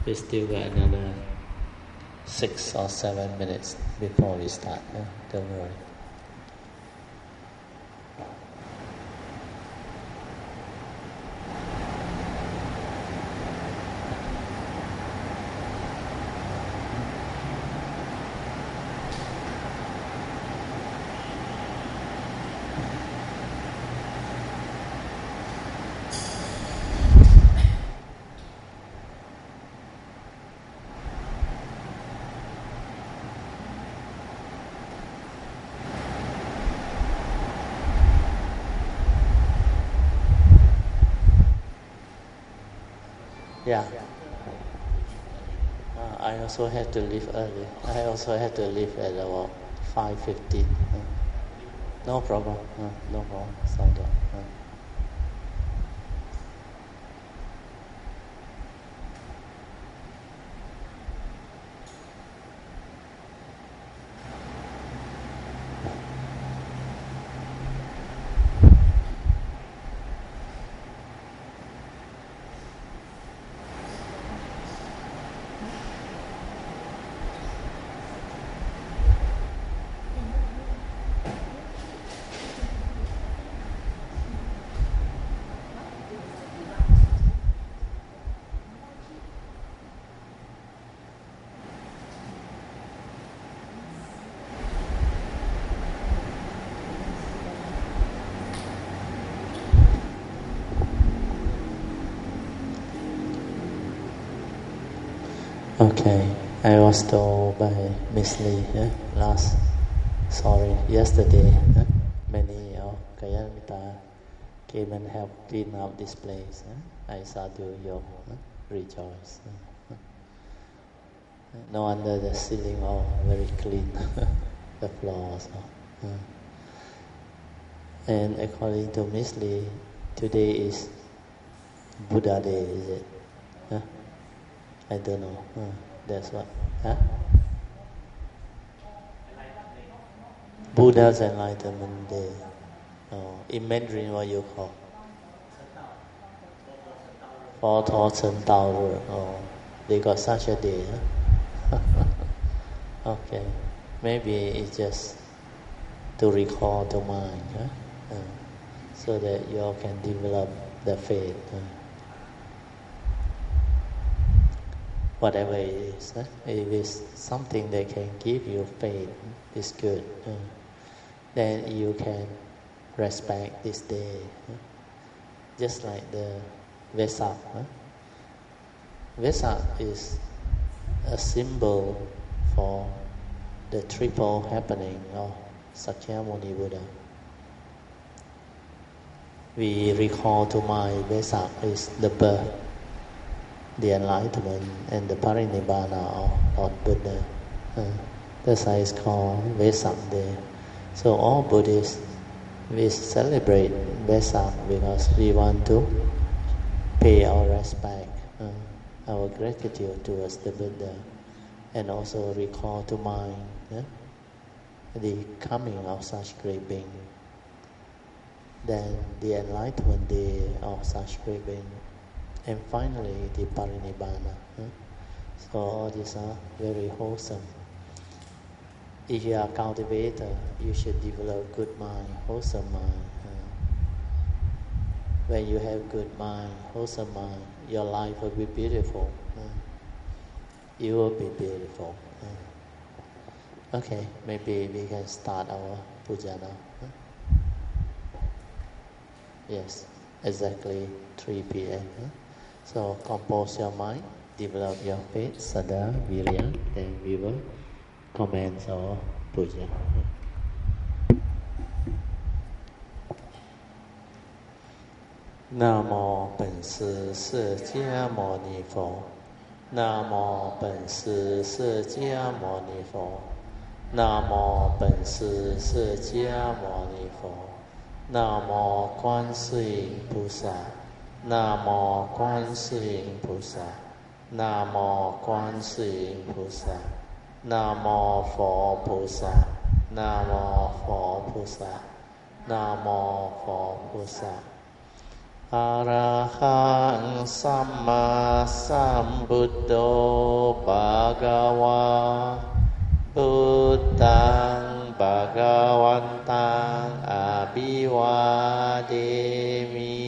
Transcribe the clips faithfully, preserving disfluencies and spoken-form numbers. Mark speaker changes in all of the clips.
Speaker 1: We still got another six or seven minutes before we start. Yeah? Don't worry. Yeah. Uh, I also had to leave early. I also had to leave at about five fifteen. Uh, no problem. Uh, no problem. Sound good. Uh. Okay, I was told by Miss Lee eh, last, sorry, yesterday, eh, many of Kayanmita came and helped clean up this place. Eh? I saw you, you eh, rejoice. Eh? No wonder the ceiling all very clean, the floors. Eh? And according to Miss Lee, today is Buddha Day, is it? Eh? I don't know. Uh, that's what. Huh? Buddha's Enlightenment Day. Oh, in Mandarin, what you call? Four Thousand Tower. Oh, they got such a day. Huh? Okay, maybe it's just to recall the mind, huh? uh, so that you all can develop the faith. Uh. Whatever it is, eh? If it's something that can give you faith, it's good. Uh, then you can respect this day. Uh, just like the Vesak. Uh. Vesak is a symbol for the triple happening of Sakyamuni Buddha. We recall to mind Vesak is the birth, the enlightenment and the parinibbana of Lord Buddha. Uh, that's why it's called Vesak Day. So all Buddhists, we celebrate Vesak because we want to pay our respect, uh, our gratitude towards the Buddha, and also recall to mind uh, the coming of such great being. Then the enlightenment day of such great being. And finally, the parinibbana. Huh? So all these are very wholesome. If you are a cultivator, you should develop good mind, wholesome mind. Huh? When you have good mind, wholesome mind, your life will be beautiful. Huh? You will be beautiful. Huh? Okay, maybe we can start our puja now. Huh? Yes, exactly three p.m. Huh? So compose your mind, develop your faith, sada, virya, then we will commence our puja. 南无本师释迦牟尼佛，南无本师释迦牟尼佛，南无本师释迦牟尼佛，南无观世音菩萨。 南无观世音菩萨，南无观世音菩萨，南无佛菩萨，南无佛菩萨，南无佛菩萨， อะระหังสัมมาสัมพุทโธภะคะวาพุทธังภะคะวันตังอะภิวาเทมิ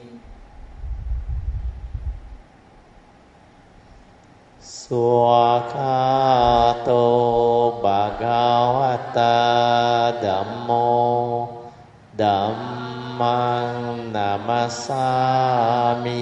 Speaker 1: สุขโตภะคะวะตาธัมโมธัมมังนามัสสามิ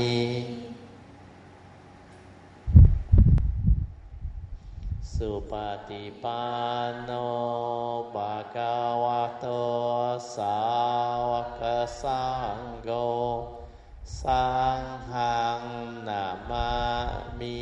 Speaker 1: สุปฏิปันโนภะคะวะโตสาวกสังโฆสังฆังนามามิ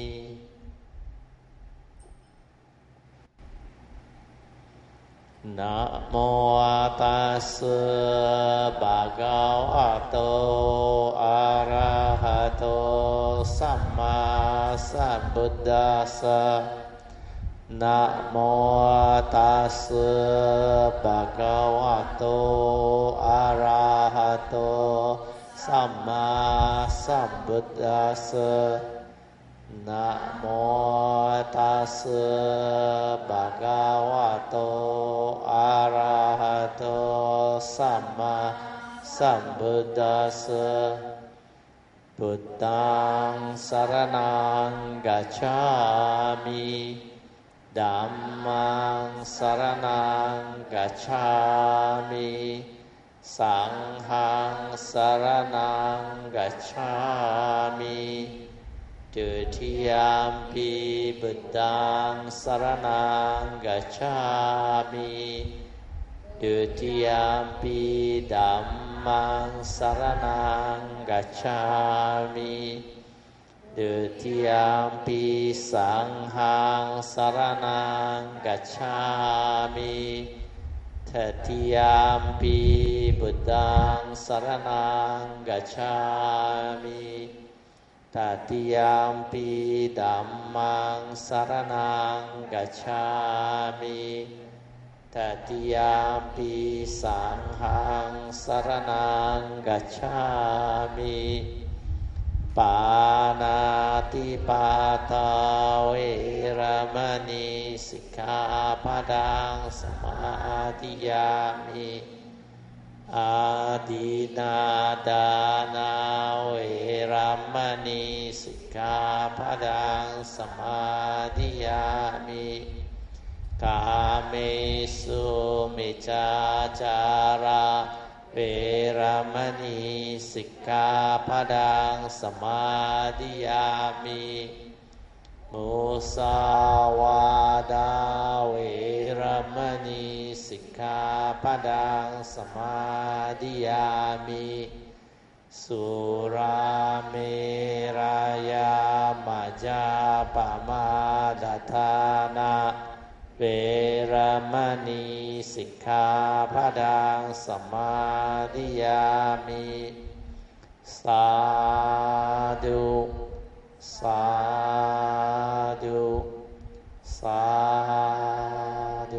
Speaker 1: นะโมตัสสะภะคะวะโตอะระหะโตสัมมาสัมพุทธัสสะนะโมตัสสะภะคะวะโตอะระหะโตสัมมาสัมพุทธัสสะนะโมตัสสะภะคะวะโตอะระหะโตสัมมาสัมพุทธัสสะพุทธังสรณังกัจฉามิธัมมังสรณังกัจฉามิสังฆังสรณังกัจฉามิตุติยมปิพุทธังสรณังกัจฉามิตุติยมปิธัมมังสรณังกัจฉามิตุติยมปิสังฆังสรณังกัจฉามิตติยมปิพุทธังสรณังกัจฉามิตติยมปิธัมมังสรณังกัจฉามิตติยมปิสังฆังสรณังกัจฉามิปานาติปาตาเวรมณีสิกขาปะทังสมาธิยามิอาทินาทานาเวรมณีสิกขาปะทังสมาธิยามิกาเมสุมิจฉาจาราเวรมณีสิกขาปะทังสมาธิยามิมุสาวาทาเวรมณีสิกขาปะทังสมาธิยามิสุราเมรยามัจจาปมาดาทานาเวรมณีสิกขาปะทังสมาธิยามิสาธุสาธุสาธุ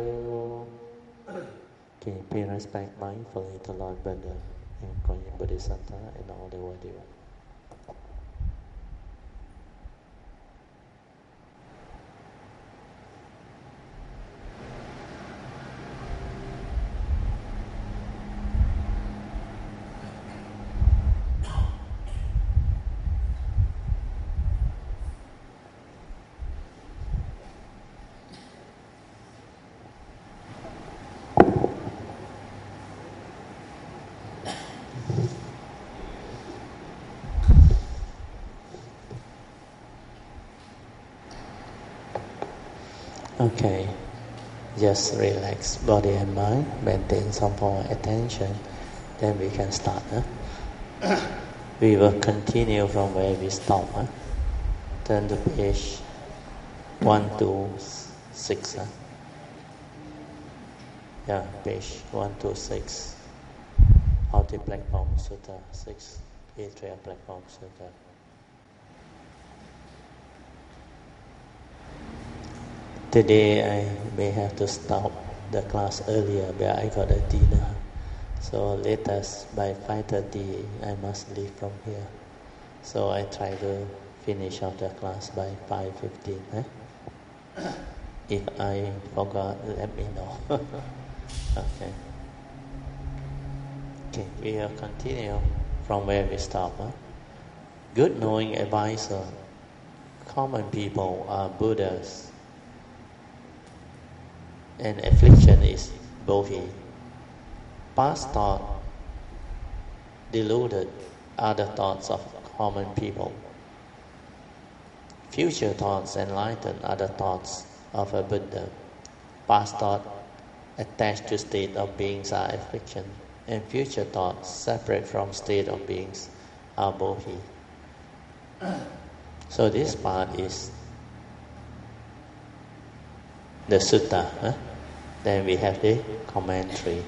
Speaker 1: Okay, pay respect mindfully to Lord Buddha and Guanyin Bodhisattva and all the worthy ones. Okay, just relax body and mind, maintain some form of attention, then we can start. Huh? We will continue from where we stop. Huh? Turn to page one two six. Huh? Yeah, page one two six. Outer Platform Sutta six. Atria Platform Sutta. Today I may have to stop the class earlier, but I got a dinner, So latest by five thirty I must leave from here. So I try to finish out the class by five fifteen. Eh? If I forgot, let me know. Okay. Okay, we will continue from where we stop. Huh? Good knowing advisor. Common people are Buddhas, and affliction is bodhi. Past thought, deluded, are the thoughts of common people. Future thoughts, enlightened, are the thoughts of a Buddha. Past thought, attached to state of beings, are affliction, and future thoughts, separate from state of beings, are bodhi. So this part is the sutta. Huh? Then we have the commentary.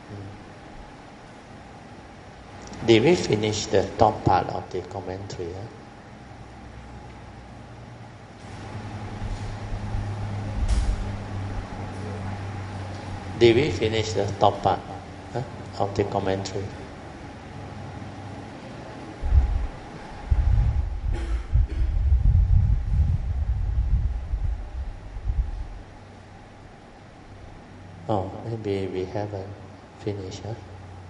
Speaker 1: Did we finish the top part of the commentary? Huh? Did we finish the top part huh, of the commentary? Oh, maybe we haven't finished. Huh?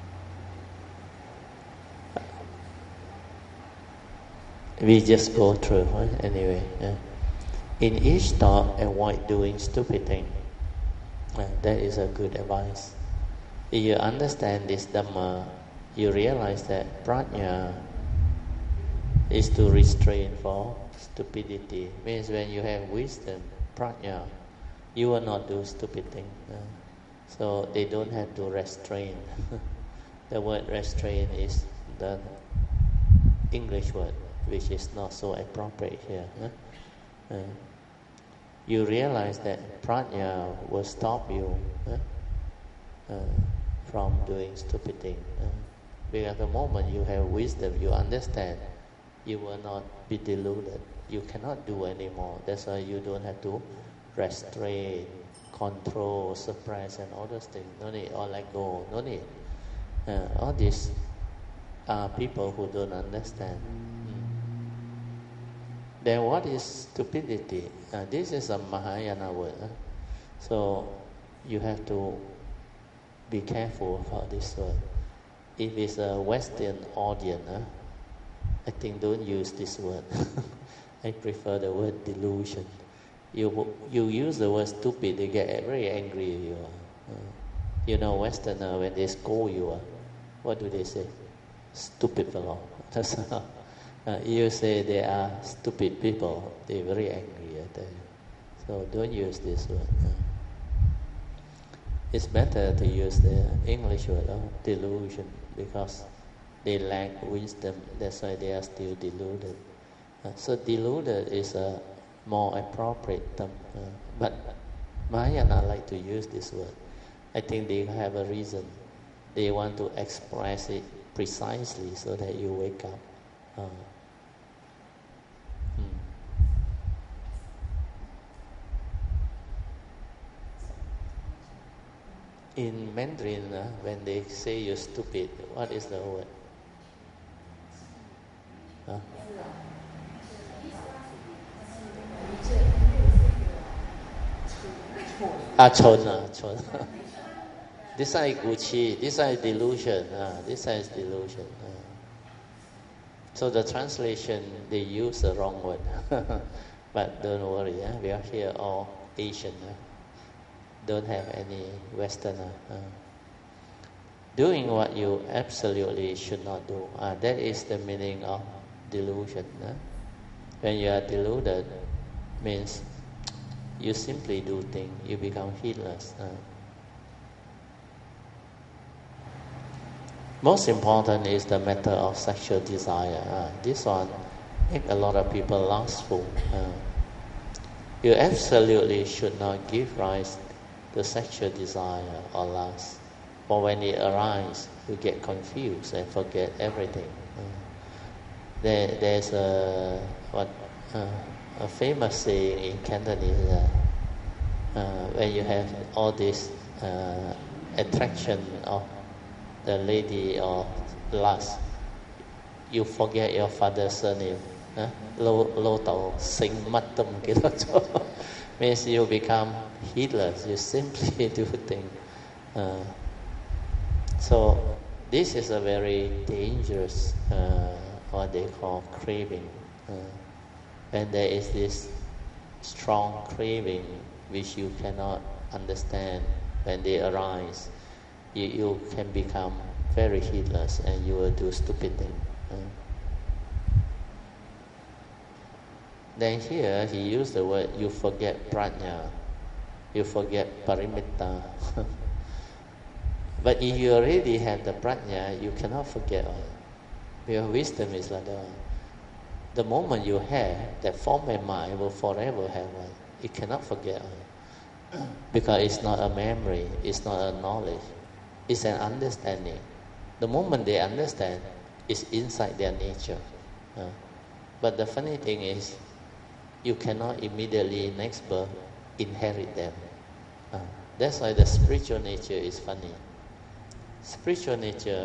Speaker 1: We just go through huh? anyway. Yeah. In each thought, avoid doing stupid things. Uh, that is a good advice. If you understand this Dhamma, you realize that prajna is to restrain for stupidity. Means when you have wisdom, prajna, you will not do stupid things. Uh, so they don't have to restrain. The word restrain is the English word, which is not so appropriate here. Huh? Uh, you realize that prajna will stop you huh? uh, from doing stupid things. Uh, because the moment you have wisdom, you understand, you will not be deluded. You cannot do anymore. That's why you don't have to restrain, control, suppress, and all those things. No need, or let go. No need. Uh, all these are people who don't understand. Then what is stupidity? Uh, this is a Mahayana word. Huh? So you have to be careful about this word. If it's a Western audience, huh? I think don't use this word. I prefer the word delusion. You you use the word stupid, they get very angry with you. Uh, you know, Westerner, when they scold you, uh, what do they say? Stupid fellow. That's how. Uh, you say they are stupid people, they're very angry at them. So don't use this word. Uh, it's better to use the English word of delusion because they lack wisdom. That's why they are still deluded. Uh, so deluded is a more appropriate term. Uh, but Mahayana like to use this word. I think they have a reason. They want to express it precisely so that you wake up. Uh, hmm. In Mandarin, uh, when they say you're stupid, what is the word? Huh? Ah, chon, ah, chon. This one is Gucci, this one is delusion, ah, this one is delusion. Ah. So the translation, they use the wrong word. But don't worry, eh? We are here all Asian. Eh? Don't have any Westerner. Uh. Doing what you absolutely should not do. Uh, that is the meaning of delusion. Eh? When you are deluded, means you simply do things, you become heedless. Uh. Most important is the matter of sexual desire. Uh, this one make a lot of people lustful. Uh, you absolutely should not give rise to sexual desire or lust. For when it arises, you get confused and forget everything. Uh, there, there's a what uh, a famous saying in Cantonese. Uh, uh, when you have all this uh, attraction of the lady or lust, you forget your father's surname. Huh? Lo lo tao sing matum kilo means you become heedless. You simply do things. Uh, so this is a very dangerous, uh, what they call craving. Uh, when there is this strong craving which you cannot understand, when they arise, you, you can become very heedless and you will do stupid things. Uh, then here he used the word, you forget prajna, you forget parimitta. But if you already have the prajna, you cannot forget all. Your wisdom is like that. The moment you have, that form and mind will forever have one. It cannot forget all. Because it's not a memory, it's not a knowledge, it's an understanding. The moment they understand, it's inside their nature. Uh, but the funny thing is, you cannot immediately next birth inherit them. Uh, that's why the spiritual nature is funny. Spiritual nature,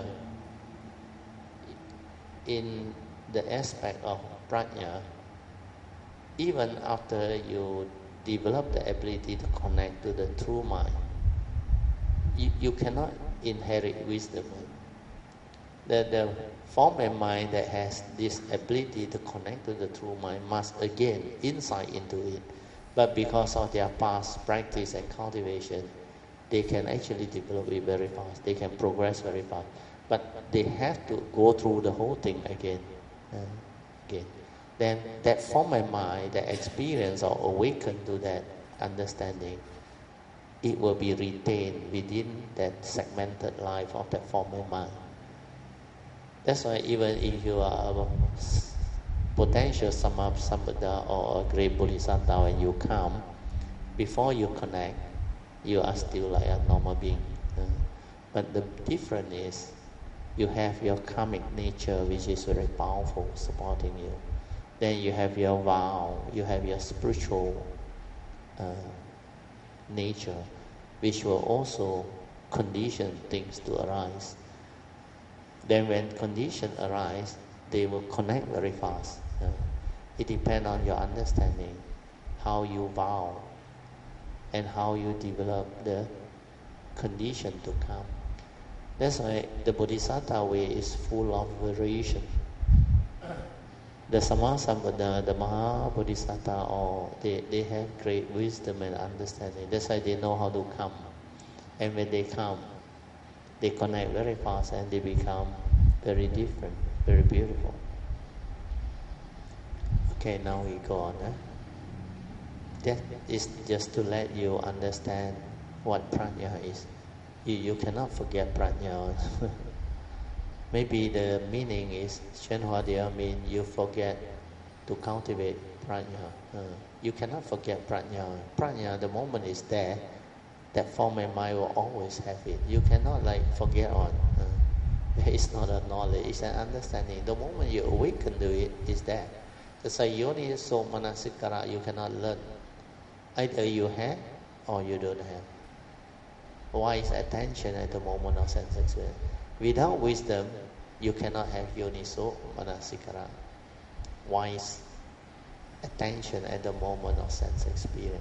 Speaker 1: in the aspect of prajna, even after you develop the ability to connect to the true mind, you, you cannot inherit wisdom. The, the form and mind that has this ability to connect to the true mind must again insight into it. But because of their past practice and cultivation, they can actually develop it very fast. They can progress very fast. But they have to go through the whole thing again. Uh, again. Then that form and mind, that experience or awaken to that understanding, it will be retained within that segmented life of that form and mind. That's why even if you are a potential Sammasambuddha or a great Bodhisattva, when you come, before you connect, you are still like a normal being. Uh, but the difference is, you have your karmic nature, which is very powerful, supporting you. Then you have your vow, you have your spiritual uh, nature, which will also condition things to arise. Then when conditions arise, they will connect very fast. Uh, it depends on your understanding, how you vow, and how you develop the condition to come. That's why the Bodhisattva way is full of variation. The Sammasambuddha, the Maha Bodhisattva, or they, they have great wisdom and understanding. That's why they know how to come. And when they come, they connect very fast and they become very different, very beautiful. Okay, now we go on. Eh? That is just to let you understand what prajna is. You, you cannot forget prajna. Maybe the meaning is, Shenhua mean you forget to cultivate prajna. Uh, you cannot forget prajna. Prajna, the moment is there, that form and mind will always have it. You cannot like forget on. Uh, it's not a knowledge, it's an understanding. The moment you awaken to it, it's there. That's why yoni so manasikara, you cannot learn. Either you have or you don't have. Wise attention at the moment of sense experience. Without wisdom, you cannot have yoniso manasikara. Wise attention at the moment of sense experience.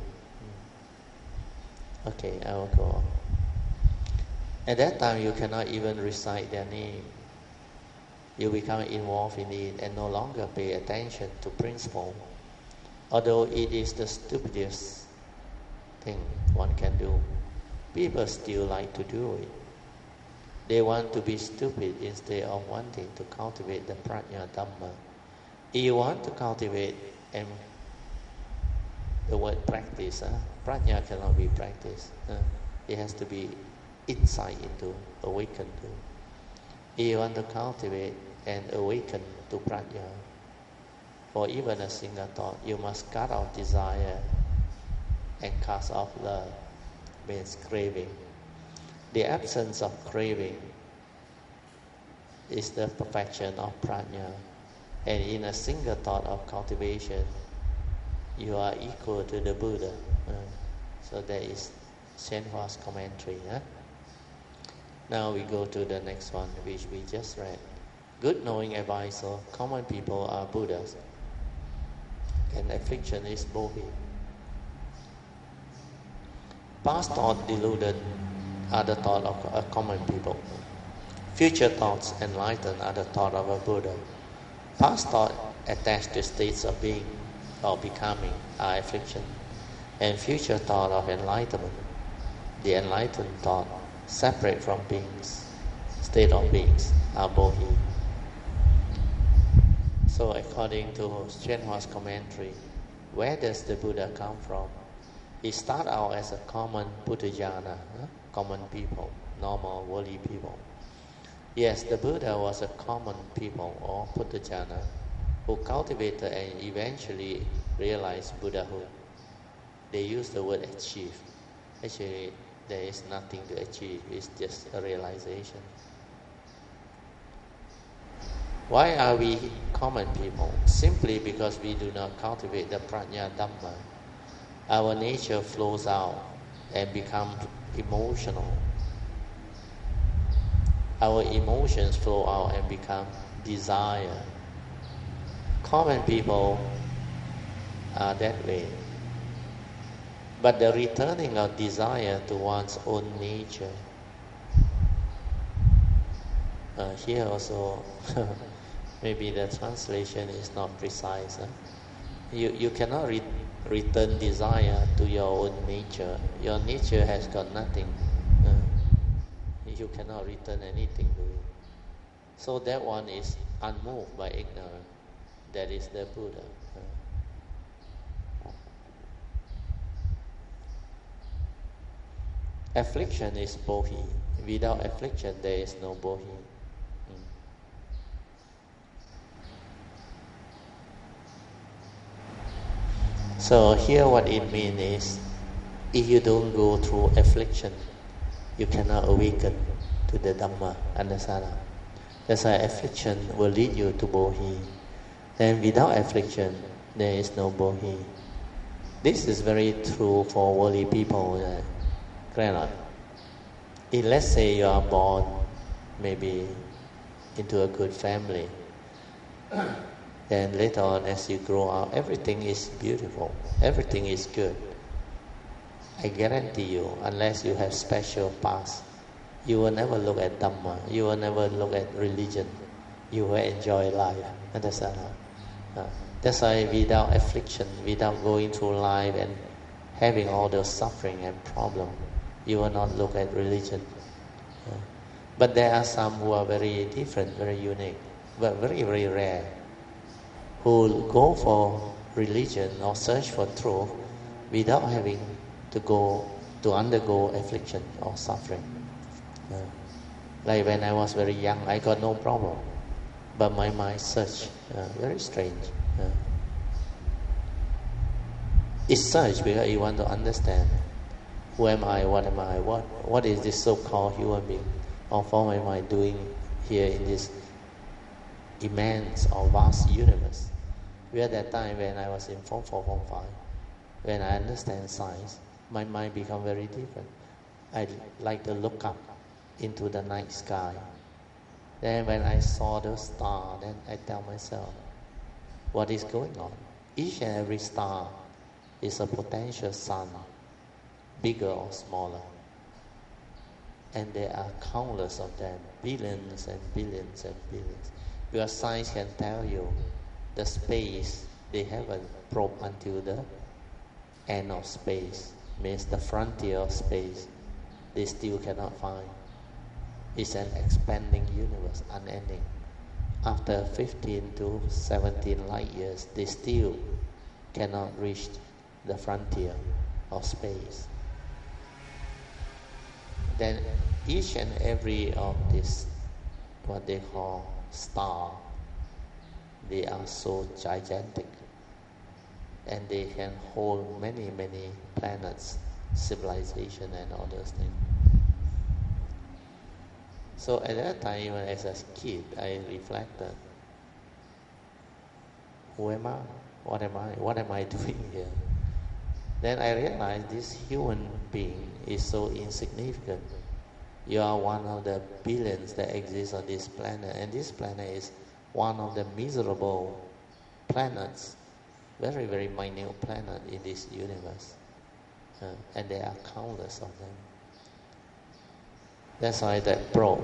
Speaker 1: Okay, I will go on. At that time, you cannot even recite their name. You become involved in it and no longer pay attention to principle. Although it is the stupidest thing one can do, people still like to do it. They want to be stupid instead of wanting to cultivate the prajna dhamma. If you want to cultivate, and the word practice, huh? Prajna cannot be practiced. Huh? It has to be insight into, awaken to. If you want to cultivate and awaken to prajna, for even a single thought, you must cut off desire and cast off love, means craving. The absence of craving is the perfection of prajna. And in a single thought of cultivation, you are equal to the Buddha. Uh, so that is Shenhua's commentary. Huh? Now we go to the next one, which we just read. Good knowing advisor, common people are Buddhas, and affliction is Bodhi. Past thought deluded are the thought of a common people. Future thoughts enlightened are the thought of a Buddha. Past thought attached to states of being or becoming are affliction, and future thought of enlightenment, the enlightened thought separate from beings, state of beings, are Bodhi. So according to Shenhua's commentary, where does the Buddha come from? He started out as a common Puthayana, huh? common people, normal worldly people. Yes, the Buddha was a common people or Puthayana who cultivated and eventually realized Buddhahood. They use the word achieve. Actually, there is nothing to achieve, it's just a realization. Why are we common people? Simply because we do not cultivate the prajna dhamma. Our nature flows out and becomes emotional. Our emotions flow out and become desire. Common people are that way. But the returning of desire to one's own nature. Uh, here also, maybe the translation is not precise. Huh? You you cannot re- return desire to your own nature. Your nature has got nothing. Uh, you cannot return anything to it. So that one is unmoved by ignorance. That is the Buddha. Uh, Affliction is Bodhi. Without affliction, there is no Bodhi. Mm. So here what it means is, if you don't go through affliction, you cannot awaken to the Dhamma and the Sara. That's why affliction will lead you to Bodhi. Then without affliction, there is no Bodhi. This is very true for worldly people. Uh, If let's say you are born maybe into a good family, then later on as you grow up, everything is beautiful, everything is good. I guarantee you, unless you have special past, you will never look at Dhamma, you will never look at religion, you will enjoy life. Understand? Uh, that's why without affliction, without going through life and having all those suffering and problems, you will not look at religion. Uh, but there are some who are very different, very unique, but very, very rare, who go for religion or search for truth without having to go to undergo affliction or suffering. Uh, like when I was very young, I got no problem, but my mind searched, uh, very strange. Uh, it searched because you want to understand. Who am I? What am I? What What is this so-called human being? Or what am I doing here in this immense or vast universe? We at that time when I was in form four, form five, when I understand science, my mind become very different. I like to look up into the night sky. Then when I saw the star, then I tell myself, what is going on? Each and every star is a potential sun, bigger or smaller. And there are countless of them, billions and billions and billions. Because science can tell you the space, they haven't probed until the end of space, means the frontier of space, they still cannot find. It's an expanding universe, unending. After fifteen to seventeen light years, they still cannot reach the frontier of space. Then each and every of these, what they call star, they are so gigantic, and they can hold many, many planets, civilization and all those things. So at that time, even as a kid, I reflected, who am I? What am I? What am I doing here? Then I realized this human being is so insignificant. You are one of the billions that exist on this planet, and this planet is one of the miserable planets, very, very minute planet in this universe. Uh, and there are countless of them. That's why that bro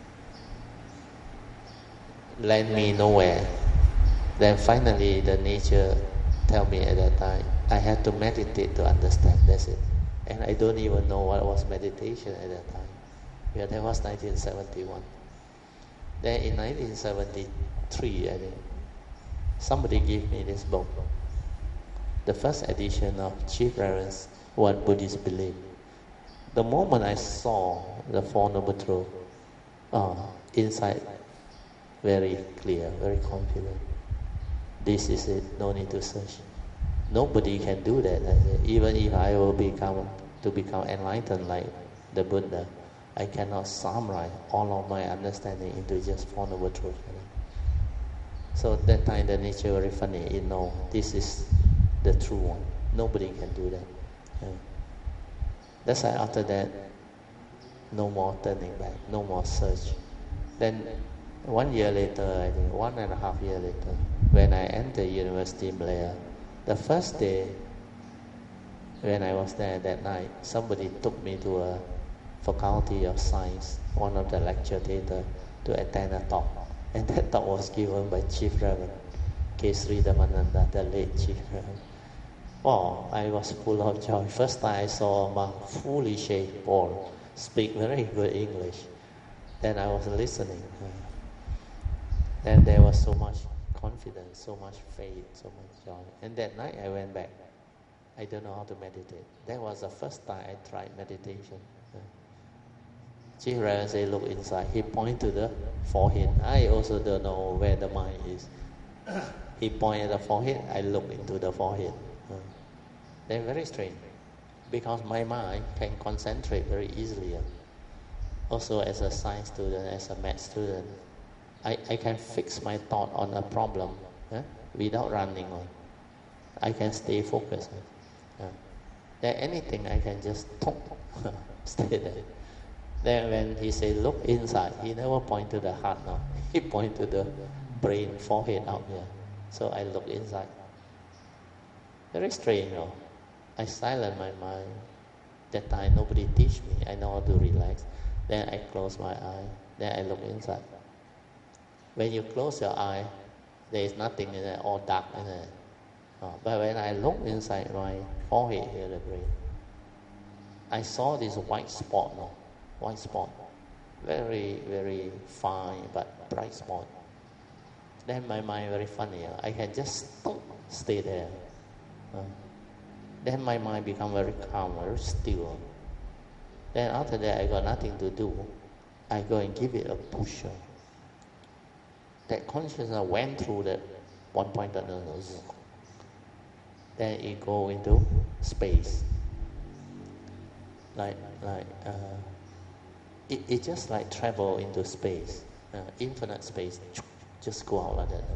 Speaker 1: led me nowhere. Then finally the nature tell me at that time, I had to meditate to understand, that's it. And I don't even know what was meditation at that time. Yeah, that was nineteen seventy-one. Then in nineteen seventy-three, I think, somebody gave me this book, the first edition of Chief Reverence What Buddhists Believe. The moment I saw the Four Noble Truths, uh, inside, very clear, very confident. This is it, no need to search. Nobody can do that. Even if I will become to become enlightened like the Buddha, I cannot summarize all of my understanding into just Four Noble Truths. So that time the nature very funny. You know, this is the true one. Nobody can do that. Yeah. That's why after that, no more turning back, no more search. Then one year later, I think one and a half year later, when I entered University in Malaya, the first day when I was there that night, somebody took me to a Faculty of Science, one of the lecture theatre, to attend a talk. And that talk was given by Chief Reverend Kesri Dhammananda, the late Chief Reverend. Oh, I was full of joy. First time I saw a monk fully shaved, bald, speak very good English. Then I was listening. Then there was so much confidence, so much faith, so much joy. And that night I went back. I don't know how to meditate. That was the first time I tried meditation. Chief Reverend said, look inside. He pointed to the forehead. I also don't know where the mind is. He pointed at the forehead. I looked into the forehead. Then very strange, because my mind can concentrate very easily. Also as a science student, as a math student, I, I can fix my thought on a problem eh, without running on. I can stay focused. Uh, then anything I can just talk, stay there. Then when he said, look inside, he never point to the heart now. He point to the brain, forehead out here. So I look inside. Very strange, you know. I silence my mind. That time nobody teach me. I know how to relax. Then I close my eye. Then I look inside. When you close your eye, there is nothing in there, all dark in there. Oh, but when I look inside my forehead here, the brain, I saw this white spot, no? White spot. Very, very fine but bright spot. Then my mind very funny. I can just stay there. Uh, then my mind become very calm, very still. Then after that, I got nothing to do. I go and give it a push. That consciousness went through that one pointed nose. Then it go into space. Like, like, uh, it, it just like travel into space, uh, infinite space. Just go out like that.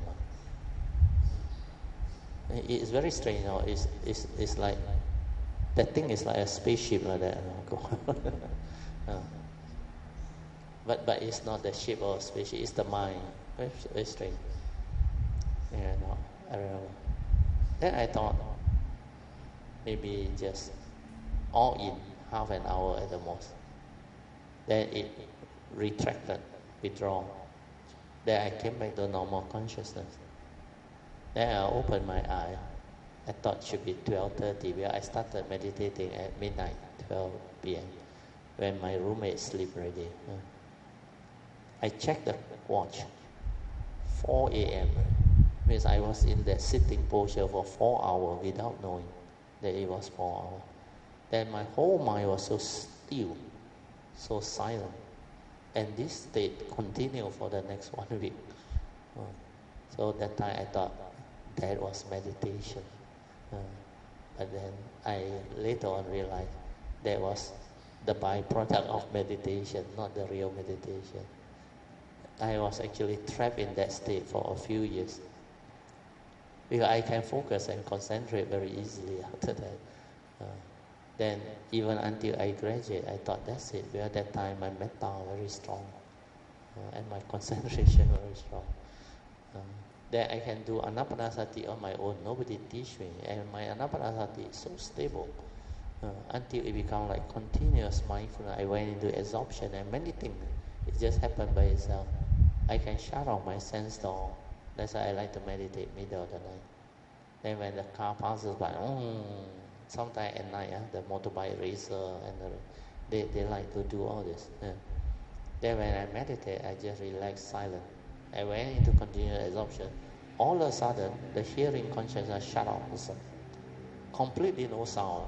Speaker 1: It's very strange. You know? It's, it's, it's like, that thing is like a spaceship like that. You know? uh, but, but it's not the ship or spaceship, it's the mind. Very, very strange. Yeah, no, I remember. Then I thought, maybe just all in half an hour at the most. Then it retracted, withdrawn. Then I came back to normal consciousness. Then I opened my eye. I thought it should be twelve thirty, where I started meditating at midnight, twelve p.m., when my roommate sleep already. I checked the watch, four a.m. Means I was in that sitting posture for four hours without knowing that it was four hours. Then my whole mind was so still, so silent. And this state continued for the next one week. So that time I thought that was meditation. Uh, but then I later on realized that was the byproduct of meditation, not the real meditation. I was actually trapped in that state for a few years. Because I can focus and concentrate very easily after that. Uh, Then even until I graduate, I thought that's it. Because at that time my metta very strong, uh, and my concentration very strong. Uh, then I can do anapanasati on my own. Nobody teach me, and my anapanasati is so stable uh, until it become like continuous mindfulness. I went into absorption, and many things it just happened by itself. I can shut off my sense door. That's why I like to meditate middle of the night. Then when the car passes by, mm, sometimes at night, uh, the motorbike racer and the, they they like to do all this. Yeah. Then when I meditate, I just relax, silent. I went into continuous absorption. All of a sudden, the hearing consciousness shut off. So completely no sound.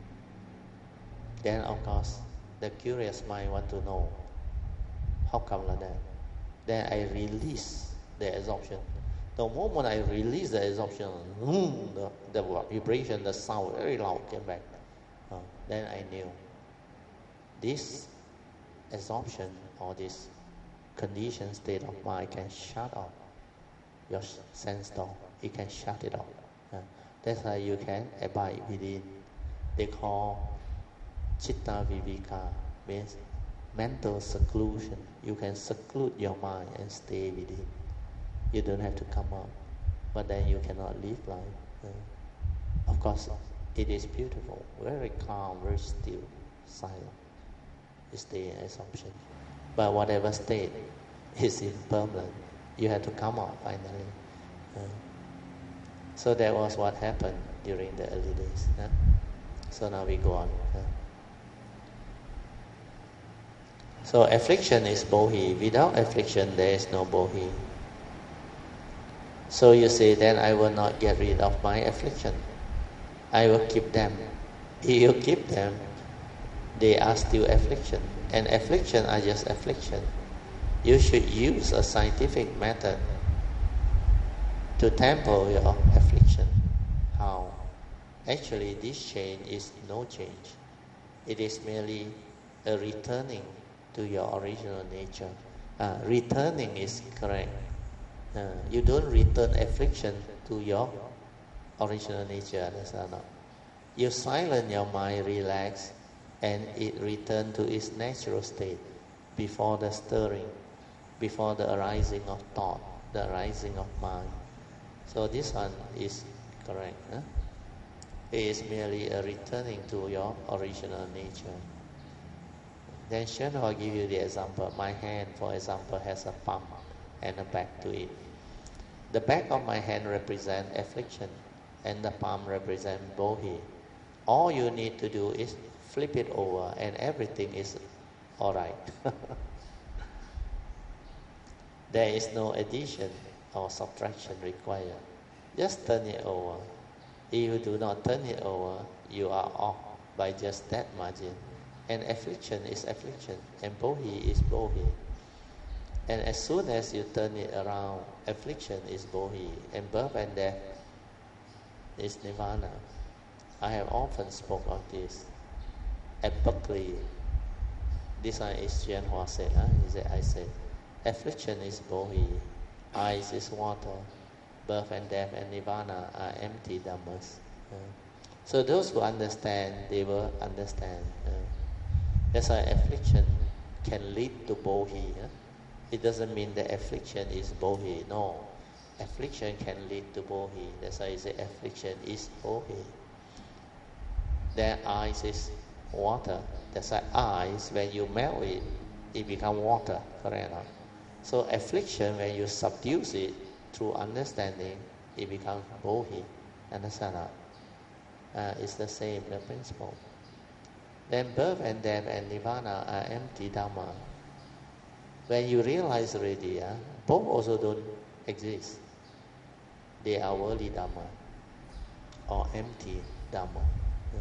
Speaker 1: Then of course, the curious mind want to know, how come like that? Then I release the absorption. The moment I release the absorption, mm, the, the vibration, the sound very loud came back. Uh, then I knew this absorption or this conditioned state of mind can shut off your sense door. It can shut it off. Uh, that's why you can abide within. They call chitta viveka, means mental seclusion. You can seclude your mind and stay within. You don't have to come out, but then you cannot live life. Uh, of course, it is beautiful, very calm, very still, silent. You stay in assumption. But whatever state is impermanent, you have to come out finally. Uh, so that was what happened during the early days. Uh. So now we go on. Uh. So affliction is bodhi. Without affliction, there is no bodhi. So you say, then I will not get rid of my affliction. I will keep them. If you keep them, they are still affliction. And affliction are just affliction. You should use a scientific method to temper your affliction. How? Actually, this change is no change. It is merely a returning to your original nature. Uh, returning is correct. Uh, you don't return affliction to your original nature. That's not. You silence your mind, relax, and it returns to its natural state before the stirring, before the arising of thought, the arising of mind. So this one is correct. Huh? It is merely a returning to your original nature. Then Shen will give you the example. My hand, for example, has a palm and a back to it. The back of my hand represents affliction, and the palm represents bodhi. All you need to do is flip it over, and everything is all right. There is no addition or subtraction required. Just turn it over. If you do not turn it over, you are off by just that margin. And affliction is affliction, and bodhi is bodhi. And as soon as you turn it around, affliction is bodhi, and birth and death is nirvana. I have often spoke of this. At Berkeley, this one is Jian Hua said, huh? He said, I said, affliction is bodhi, ice is water, birth and death and nirvana are empty dhammas. Uh, so those who understand, they will understand. Uh, that's why affliction can lead to bodhi. Huh? It doesn't mean that affliction is bodhi. No, affliction can lead to bodhi. That's why I say affliction is bodhi. Then ice is water. That's why ice, when you melt it, it becomes water. Correct? No? So affliction, when you subdue it through understanding, it becomes bodhi. Understand? No? Uh, it's the same, the principle. Then birth and death and nirvana are empty dhamma. When you realize already, uh, both also don't exist. They are worldly dhamma or empty dhamma. Yeah.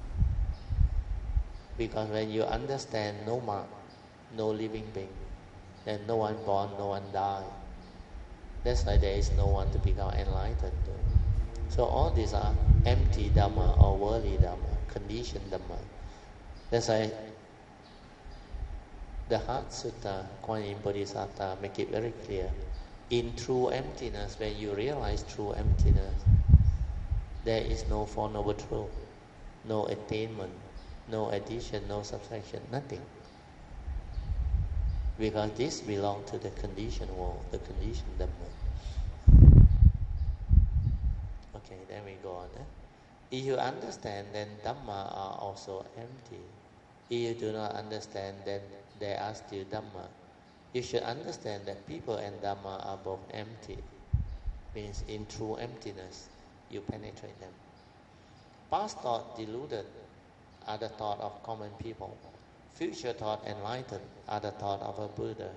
Speaker 1: Because when you understand no mark, no living being, then no one born, no one die. That's why there is no one to become enlightened. So all these are empty dhamma or worldly dhamma, conditioned dhamma. That's why the Heart Sutta, Kuan Yin Bodhisattva, make it very clear. In true emptiness, when you realize true emptiness, there is no Four Noble Truths, no attainment, no addition, no subtraction, nothing. Because this belongs to the conditioned world, the conditioned Dhamma. Okay, then we go on. Eh? If you understand, then Dhamma are also empty. If you do not understand, then there are still Dhamma. You should understand that people and Dhamma are both empty. Means in true emptiness, you penetrate them. Past thought deluded are the thought of common people. Future thought enlightened are the thought of a Buddha.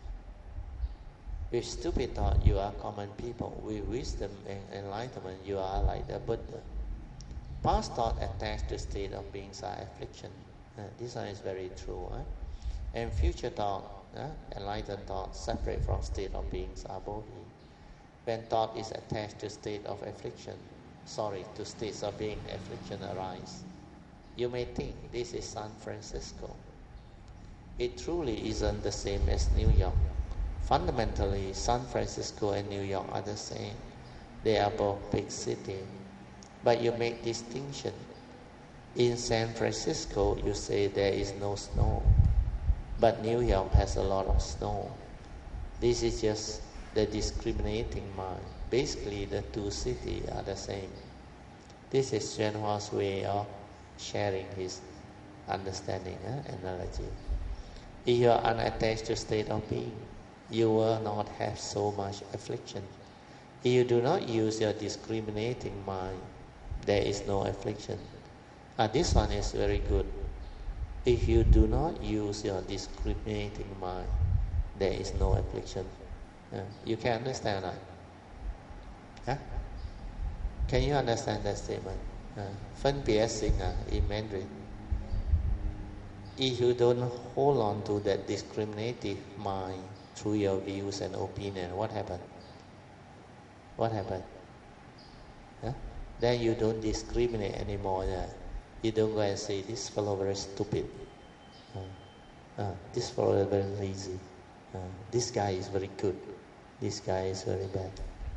Speaker 1: With stupid thought, you are common people. With wisdom and enlightenment, you are like the Buddha. Past thought attached to state of beings are affliction. Uh, this one is very true. Eh? And future thought, uh, enlightened thought, separate from state of beings are bodhi. When thought is attached to state of affliction, sorry, to states of being, affliction arise. You may think this is San Francisco. It truly isn't the same as New York. Fundamentally, San Francisco and New York are the same. They are both big cities. But you make distinction. In San Francisco, you say there is no snow. But New York has a lot of snow. This is just the discriminating mind. Basically, the two cities are the same. This is Xuan Hua's way of sharing his understanding, eh, analogy. If you are unattached to state of being, you will not have so much affliction. If you do not use your discriminating mind, there is no affliction. Uh, this one is very good. If you do not use your discriminating mind, there is no affliction. Uh, you can understand that? Huh? Can you understand that statement? Uh, 分别心 uh, in Mandarin. If you don't hold on to that discriminative mind through your views and opinion, what happened? What happened? Huh? Then you don't discriminate anymore. Yeah? You don't go and say, this fellow very stupid. Uh, uh, this fellow is very lazy. Uh, this guy is very good. This guy is very bad.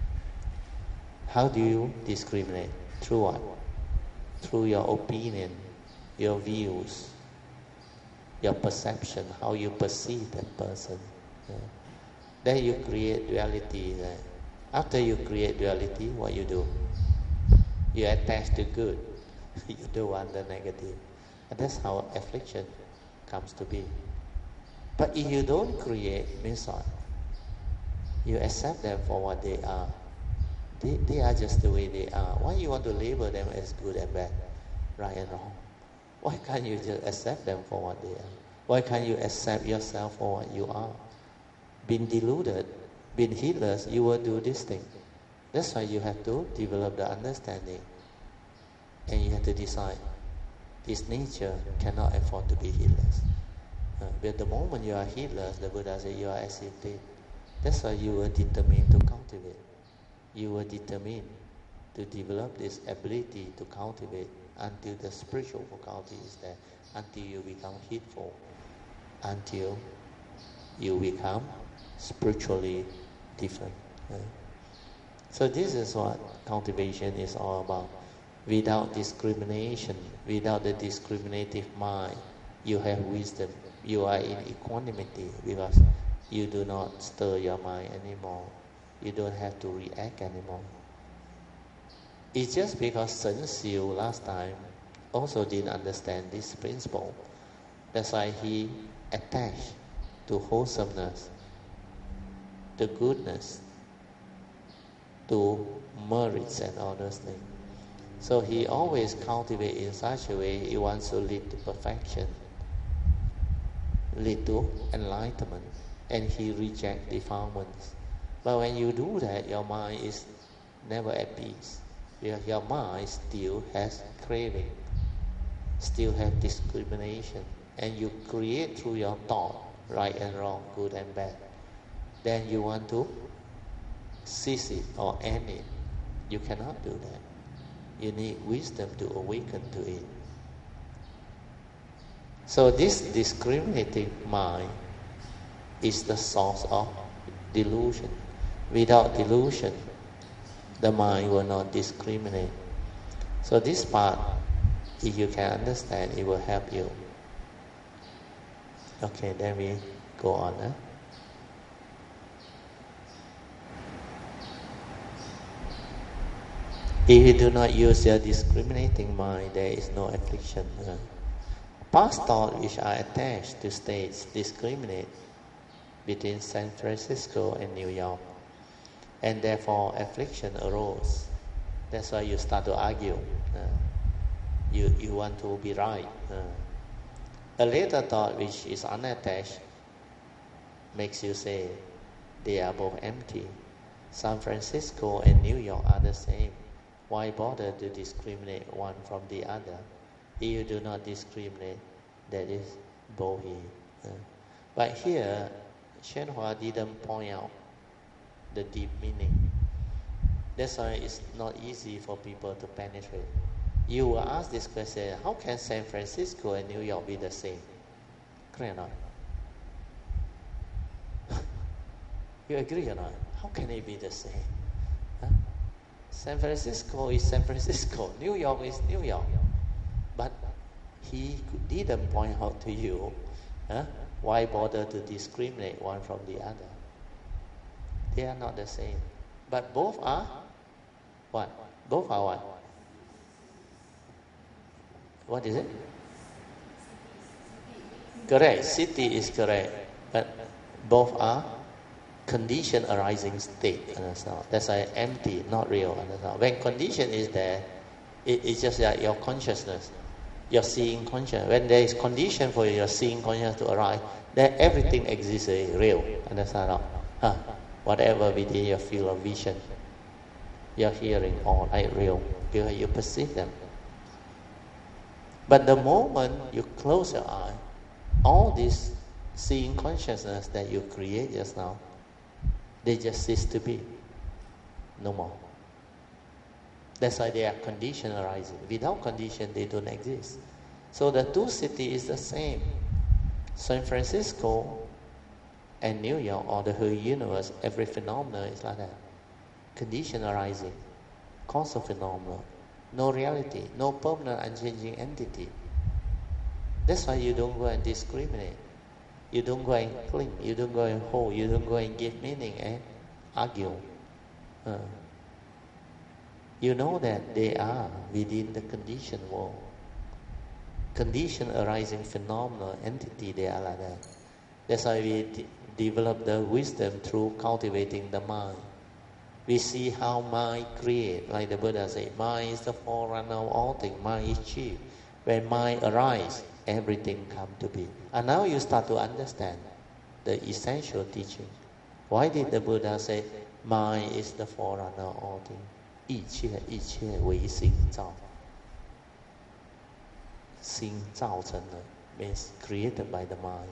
Speaker 1: How do you discriminate? Through what? Through your opinion, your views, your perception, how you perceive that person. Yeah. Then you create duality. Right? After you create duality, what you do? You attach to good. You don't want the negative. And that's how affliction comes to be. But if you don't create, means what? You accept them for what they are. They, they are just the way they are. Why you want to label them as good and bad, right and wrong? Why can't you just accept them for what they are? Why can't you accept yourself for what you are? Being deluded, being heedless, you will do this thing. That's why you have to develop the understanding. And you have to decide, this nature cannot afford to be heedless. Uh, but the moment you are heedless, the Buddha said you are as if dead. That's why you were determined to cultivate. You were determined to develop this ability to cultivate until the spiritual faculty is there, until you become heedful, until you become spiritually different. Right? So this is what cultivation is all about. Without discrimination, without the discriminative mind, you have wisdom. You are in equanimity because you do not stir your mind anymore. You don't have to react anymore. It's just because Sun Xiu last time also didn't understand this principle. That's why he attached to wholesomeness, to goodness, to merits and all those things. So he always cultivates in such a way he wants to lead to perfection, lead to enlightenment, and he rejects defilements. But when you do that, your mind is never at peace. Because your mind still has craving, still has discrimination, and you create through your thought, right and wrong, good and bad. Then you want to cease it or end it. You cannot do that. You need wisdom to awaken to it. So this discriminating mind is the source of delusion. Without delusion, the mind will not discriminate. So this part If you can understand, it will help you. Okay, then we go on. Huh? If you do not use your discriminating mind, there is no affliction. Huh? Past thoughts which are attached to states discriminate between San Francisco and New York, and therefore affliction arose. That's why you start to argue. Uh, you, you want to be right. Uh, a later thought which is unattached makes you say they are both empty. San Francisco and New York are the same. Why bother to discriminate one from the other? If you do not discriminate, that is bohi. Uh, but here, Shenhua didn't point out the deep meaning. That's why it's not easy for people to penetrate. You will ask this question, how can San Francisco and New York be the same? Correct or not? You agree or not? How can it be the same? Huh? San Francisco is San Francisco. New York is New York. But he didn't point out to you, huh? Why bother to discriminate one from the other? They are not the same. But both are what? Both are what? What is it? Correct. City is correct. But both are condition arising state. Understand? That's why empty, not real. Understand? When condition is there, it, it's just like your consciousness. Your seeing consciousness. When there is condition for your seeing consciousness to arise, then everything exists is real. Understand? Huh? Whatever within your field of vision, your hearing, all are real because you perceive them. But the moment you close your eye, all this seeing consciousness that you create just now, they just cease to be. No more. That's why they are condition arising. Without condition, they don't exist. So the two cities is the same. San Francisco and New York, or the whole universe, every phenomena is like that. Condition arising, cause of phenomena, no reality, no permanent unchanging entity. That's why you don't go and discriminate. You don't go and cling, you don't go and hold, you don't go and give meaning and argue. Uh, you know that they are within the conditioned world. Condition arising phenomena, entity, they are like that. That's why we d- develop the wisdom through cultivating the mind. We see how mind creates, like the Buddha said, mind is the forerunner of all things, mind is chief. When mind arises, everything comes to be. And now you start to understand the essential teaching. Why did the Buddha say, mind is the forerunner of all things? 一切一切为心造. 心造成的 means created by the mind.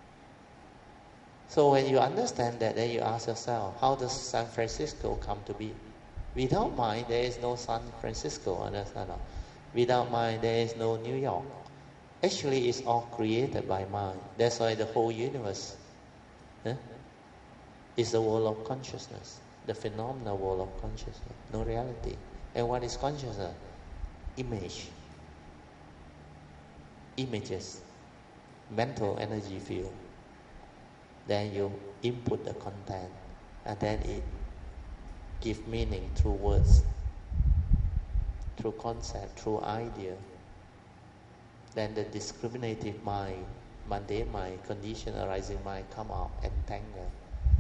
Speaker 1: So when you understand that, then you ask yourself, how does San Francisco come to be? Without mind, there is no San Francisco. Understand? Without mind, there is no New York. Actually, it's all created by mind. That's why the whole universe eh, is the world of consciousness, the phenomenal world of consciousness, no reality. And what is consciousness? Image. Images, mental energy field. Then you input the content, and then it gives meaning through words, through concept, through idea. Then the discriminative mind, mundane mind, condition arising mind come out and tangle.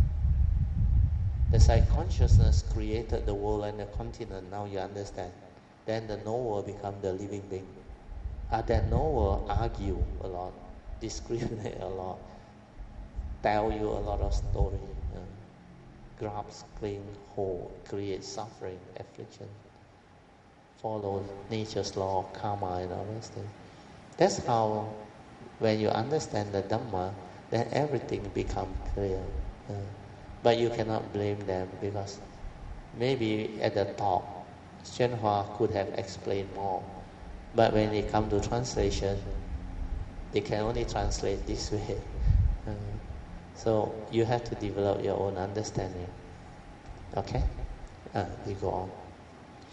Speaker 1: The side consciousness created the world and the continent. Now you understand. Then the knower becomes the living being. Uh, that knower argue a lot, discriminate a lot, tell you a lot of story, uh, grasp, cling, hold, create suffering, affliction, follow nature's law, karma, and all those things. That's how, when you understand the Dhamma, then everything becomes clear. Uh, but you cannot blame them because maybe at the top, Shenhua could have explained more. But when it comes to translation, they can only translate this way. Uh, so you have to develop your own understanding. Okay? Uh, we go on.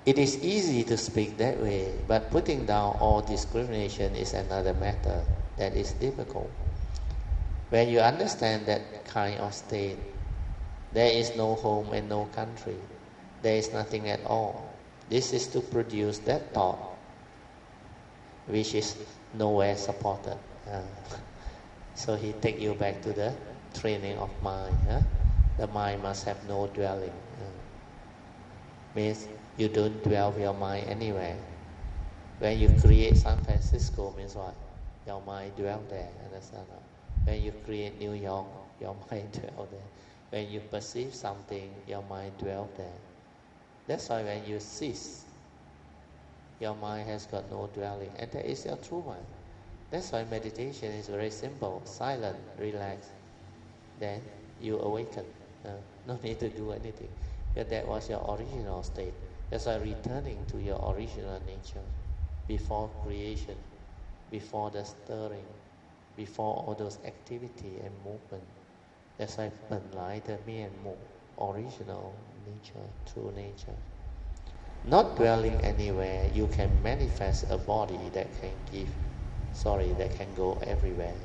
Speaker 1: It is easy to speak that way, but putting down all discrimination is another matter that is difficult. When you understand that kind of state, there is no home and no country. There is nothing at all. This is to produce that thought, which is nowhere supported. Uh, so he take you back to the training of mind. Huh? The mind must have no dwelling. Uh, means you don't dwell your mind anywhere. When you create San Francisco, means what? Your mind dwell there. Understand? When you create New York, your mind dwell there. When you perceive something, your mind dwell there. That's why when you cease, your mind has got no dwelling, and that is your true mind. That's why meditation is very simple, silent, relaxed. Then you awaken. Uh, no need to do anything. But that was your original state. That's why returning to your original nature, before creation, before the stirring, before all those activity and movement. That's why 本来的面目, original nature, true nature. Not dwelling anywhere, you can manifest a body that can give, sorry, that can go everywhere.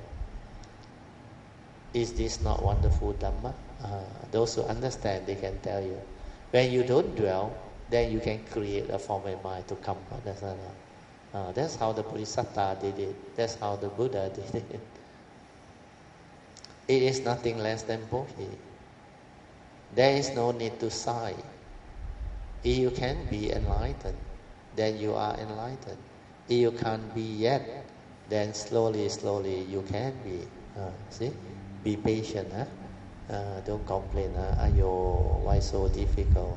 Speaker 1: Is this not wonderful Dhamma? Uh, those who understand, they can tell you. When you don't dwell, then you can create a form of mind to come. That's, uh, that's how the Bodhisattva did it. That's how the Buddha did it. It is nothing less than bodhi. There is no need to sigh. If you can be enlightened, then you are enlightened. If you can't be yet, then slowly, slowly you can be. Uh, see? Be patient. Huh? Uh, don't complain. Huh? Ayo, why so difficult?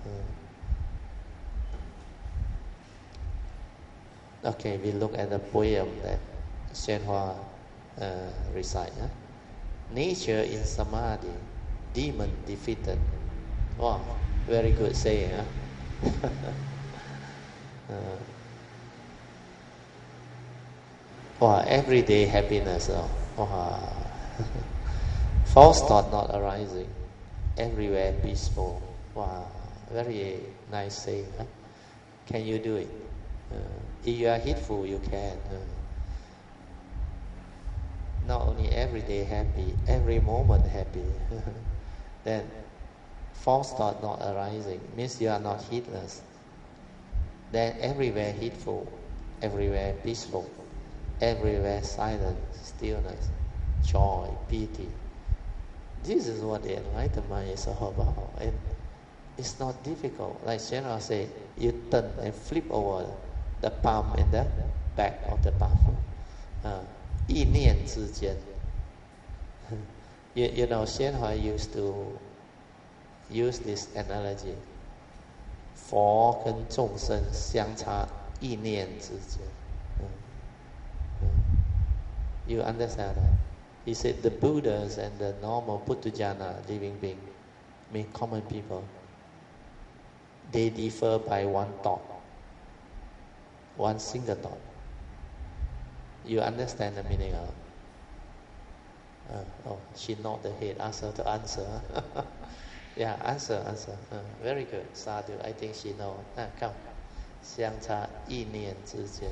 Speaker 1: Uh. Okay, we look at the poem that Hsuan-Hua uh, recite. Huh? Nature in Samadhi, demon defeated. Wow, very good saying. Huh? uh, wow, everyday happiness. Oh, wow. False thought not arising. Everywhere peaceful. Wow, very nice saying. Huh? Can you do it? Uh, if you are heedful, you can. Uh, not only every day happy, every moment happy. Then false thought not arising means you are not heedless. Then everywhere heedful, everywhere peaceful, everywhere silence, stillness, joy, pity. This is what the enlightened mind is all about. And it's not difficult. Like Hsuan-Hua said, you turn and flip over the palm and the back of the palm. Uh, 意念之间. you, you know, Hsuan-Hua used to use this analogy. 佛跟众生相差意念之间. You understand that? He said the Buddhas and the normal Puthujjana living being, I mean common people, they differ by one thought, one single thought. You understand the meaning of? Uh, oh, she nodded the head. Ask her to answer. Yeah, answer, answer. Uh, very good. Sadhu, I think she knows. Ah, come. 相差意念之间.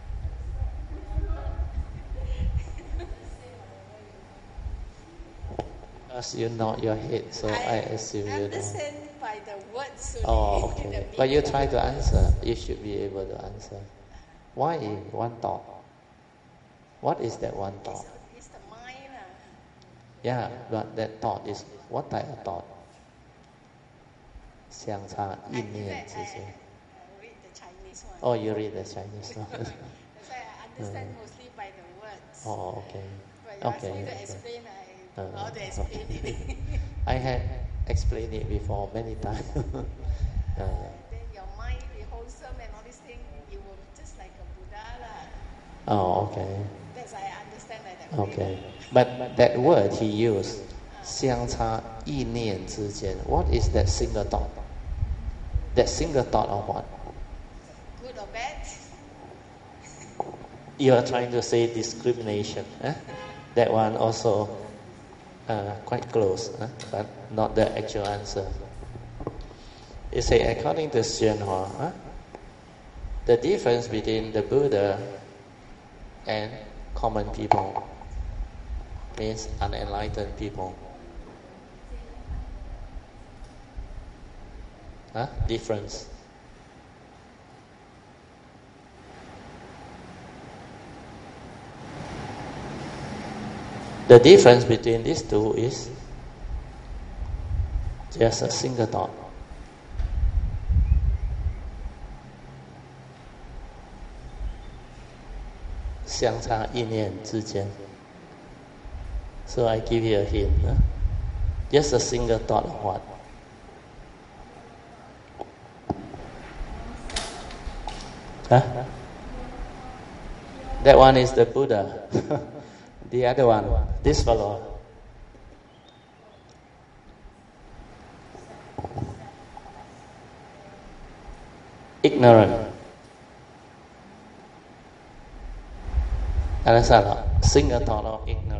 Speaker 1: As you nod your head, so I, I assume you know.
Speaker 2: Understand by the words.
Speaker 1: Oh, okay. But you try to answer. You should be able to answer. Why one thought? What is that one thought?
Speaker 2: It's, it's the mind. Uh.
Speaker 1: Yeah, but that thought is what type of thought? 相差意念之间.
Speaker 2: I read the Chinese one.
Speaker 1: Oh, you read the Chinese one.
Speaker 2: That's why I understand uh. mostly by the words.
Speaker 1: Oh, okay.
Speaker 2: But you
Speaker 1: okay.
Speaker 2: ask me to explain, I don't know how to explain it.
Speaker 1: I had explained it before many times. uh,
Speaker 2: then your mind will be wholesome and all these things, you will be just like a Buddha lah.
Speaker 1: Oh, okay.
Speaker 2: That's I understand like that.
Speaker 1: Okay. But that word he used, 相差意念之间, what is that single thought? That single thought of what?
Speaker 2: Good or bad?
Speaker 1: You are trying to say discrimination. Eh? That one also uh, quite close, eh? But not the actual answer. You say, according to Hsuan-Hua, huh? The difference between the Buddha and common people means unenlightened people. Huh? Difference. The difference between these two is just a single thought. So I give you a hint. Huh? Just a single thought of what? Huh? That one is the Buddha. The other one, this fellow. Ignorant. Understand? Single thought of ignorant.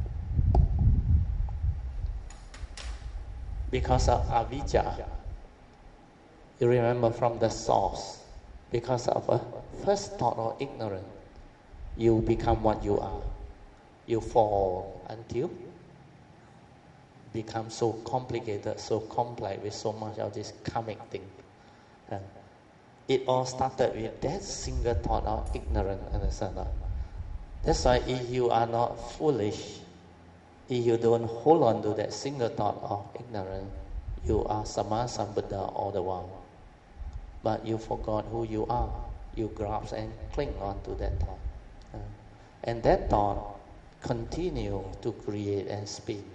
Speaker 1: Because of avijja. You remember from the source. Because of a first thought of ignorance, you become what you are. You fall until become so complicated, so complex with so much of this karmic thing. Uh, it all started with that single thought of ignorance. Understand? That's why if you are not foolish, if you don't hold on to that single thought of ignorance, you are Sama Sambuddha all the while. But you forgot who you are. You grasp and cling on to that thought. Uh, and that thought continue to create and speak.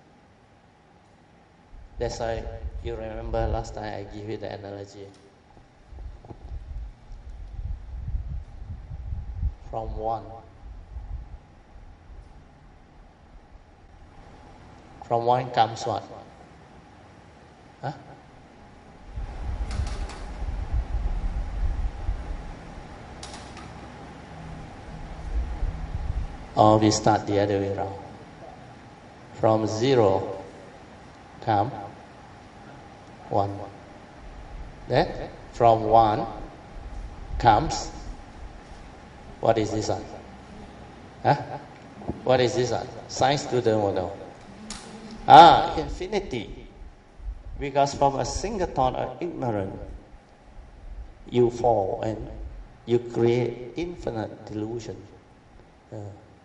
Speaker 1: That's why you remember last time I gave you the analogy. From one. From one comes what? Huh? Or we start the other way around. From zero come one. Then from one comes, what is this one? Huh? What is this one? Science student will know. Ah, infinity. Because from a single thought of ignorance, you fall and you create infinite delusion. Uh,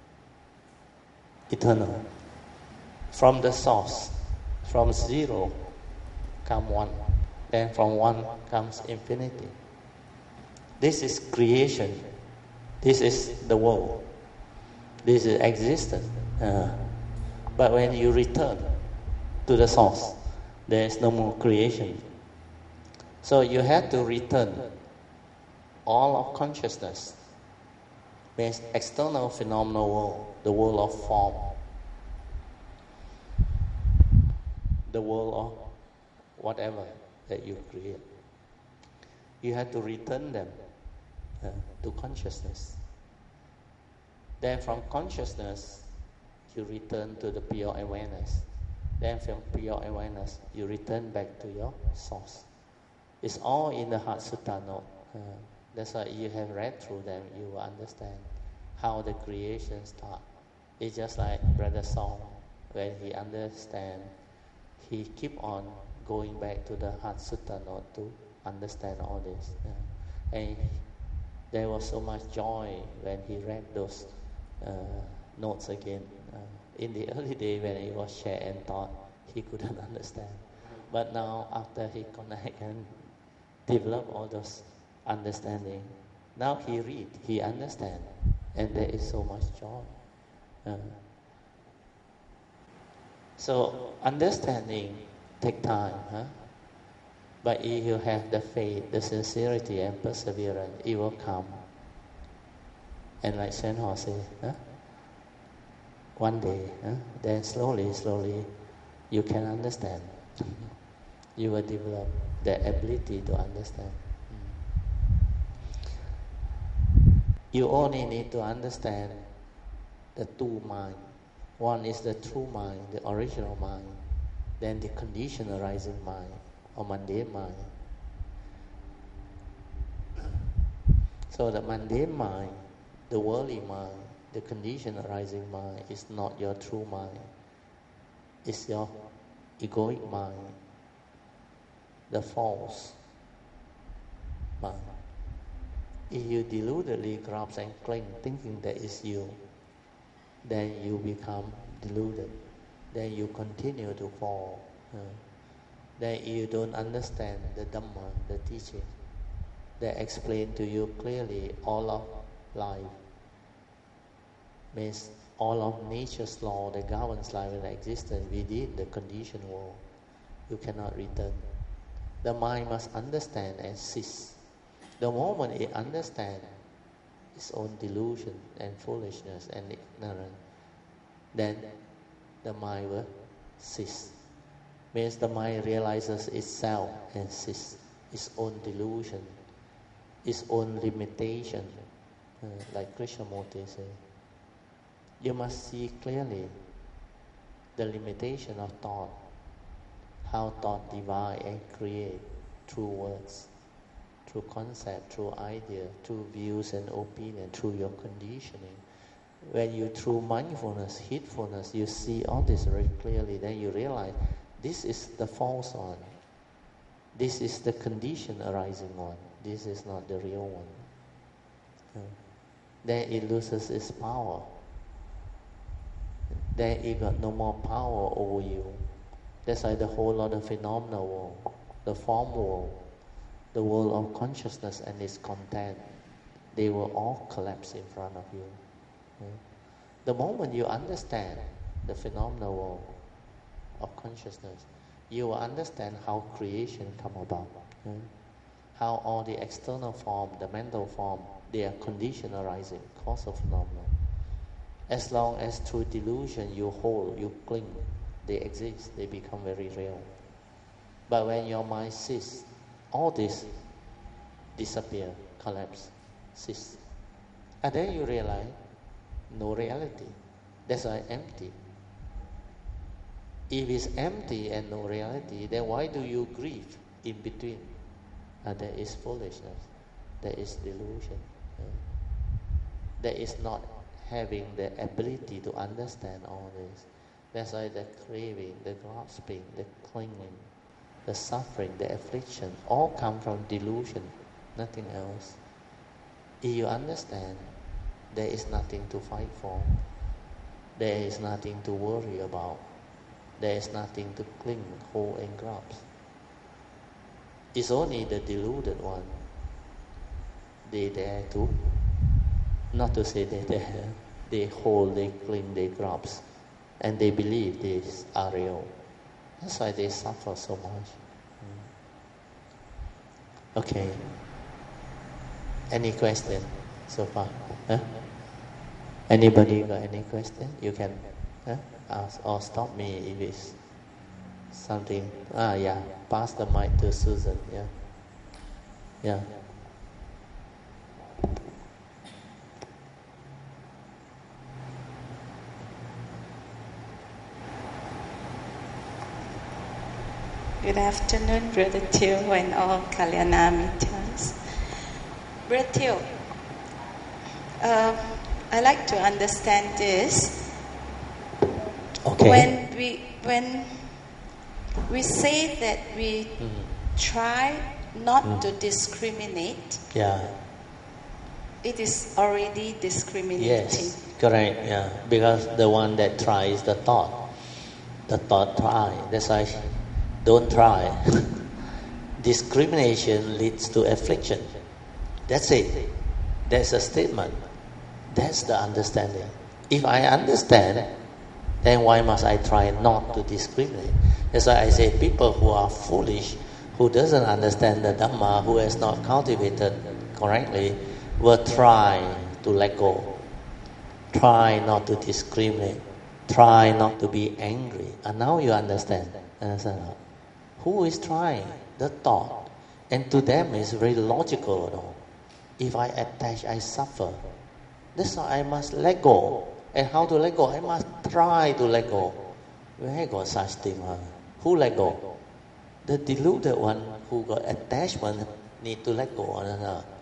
Speaker 1: eternal. From the source, from zero come one. Then from one comes infinity. This is creation. This is the world. This is existence. Uh, but when you return to the source, there is no more creation. So you have to return all of consciousness. Means external phenomenal world, the world of form, the world of whatever that you create. You have to return them uh, to consciousness. Then from consciousness, you return to the pure awareness. Then from pure awareness, you return back to your source. It's all in the Heart Sutta note. Uh, that's why you have read through them, you will understand how the creation starts. It's just like Brother Song, when he understands, he keep on going back to the Heart Sutta note to understand all this. Uh, and there was so much joy when he read those uh, notes again. Uh, in the early day when he was shared and taught, he couldn't understand. But now after he connect and develop all those understanding, now he read, he understand, and there is so much joy. Uh, so understanding take time, huh? But if you have the faith, the sincerity and perseverance, it will come. And like Shen Ho said, huh? One day, huh? Then slowly, slowly, you can understand. You will develop the ability to understand. You only need to understand the two minds. One is the true mind, the original mind. Then the conditioned arising mind, or mundane mind. So the mundane mind, the worldly mind, the conditioned arising mind is not your true mind. It's your egoic mind, the false mind. If you deludedly grasp and cling, thinking that is you, then you become deluded. Then you continue to fall. Uh, then you don't understand the Dhamma, the teaching that explain to you clearly all of life. Means all of nature's law that governs life and existence within the conditioned world. You cannot return. The mind must understand and cease. The moment it understands its own delusion and foolishness and ignorance, then the mind will cease. Means the mind realizes itself and cease its own delusion, its own limitation, uh, like Krishnamurti said. You must see clearly the limitation of thought, how thought divide and create through words, through concept, through idea, through views and opinion, through your conditioning. When you, through mindfulness, heedfulness, you see all this very clearly, then you realize this is the false one. This is the condition arising one. This is not the real one. Uh, then it loses its power. Then it got no more power over you. That's why the whole of the phenomenal world, the form world, the world of consciousness and its content, they will all collapse in front of you. Yeah. The moment you understand the phenomenal world of consciousness, you will understand how creation come about. Yeah. How all the external form, the mental form, they are condition arising, cause of phenomena. As long as through delusion you hold, you cling, they exist, they become very real. But when your mind ceases, all this disappear, collapse, cease. And then you realize, no reality. That's why empty. If it's empty and no reality, then why do you grieve in between? And there is foolishness, there is delusion. Uh, there is not having the ability to understand all this. That's why the craving, the grasping, the clinging, the suffering, the affliction, all come from delusion, nothing else. If you understand, there is nothing to fight for. There is nothing to worry about. There is nothing to cling, hold and grasp. It's only the deluded one. They dare to, not to say they dare, they hold, they cling, they grasp, and they believe these are real. That's why they suffer so much. Okay. Any question so far? Huh? Anybody got any question? You can huh? ask or stop me if it's something. Ah, yeah. Pass the mic to Susan. Yeah. Yeah.
Speaker 3: Good afternoon, Brother Teo and all Kalyanamitas. Brother Teo, uh, I like to understand this.
Speaker 1: Okay.
Speaker 3: When we when we say that we mm. try not mm. to discriminate,
Speaker 1: yeah,
Speaker 3: it is already discriminating.
Speaker 1: Yes, correct. Yeah, because the one that tries the thought, the thought try. That's why. Don't try. Discrimination leads to affliction. That's it. That's a statement. That's the understanding. If I understand, then why must I try not to discriminate? That's why I say people who are foolish, who doesn't understand the Dhamma, who has not cultivated correctly, will try to let go. Try not to discriminate. Try not to be angry. And now you understand. Understand? Who is trying? The thought. And to them it's very logical. You know? If I attach, I suffer. That's why I must let go. And how to let go? I must try to let go. Where got such thing? Huh? Who let go? The deluded one who got attachment need to let go.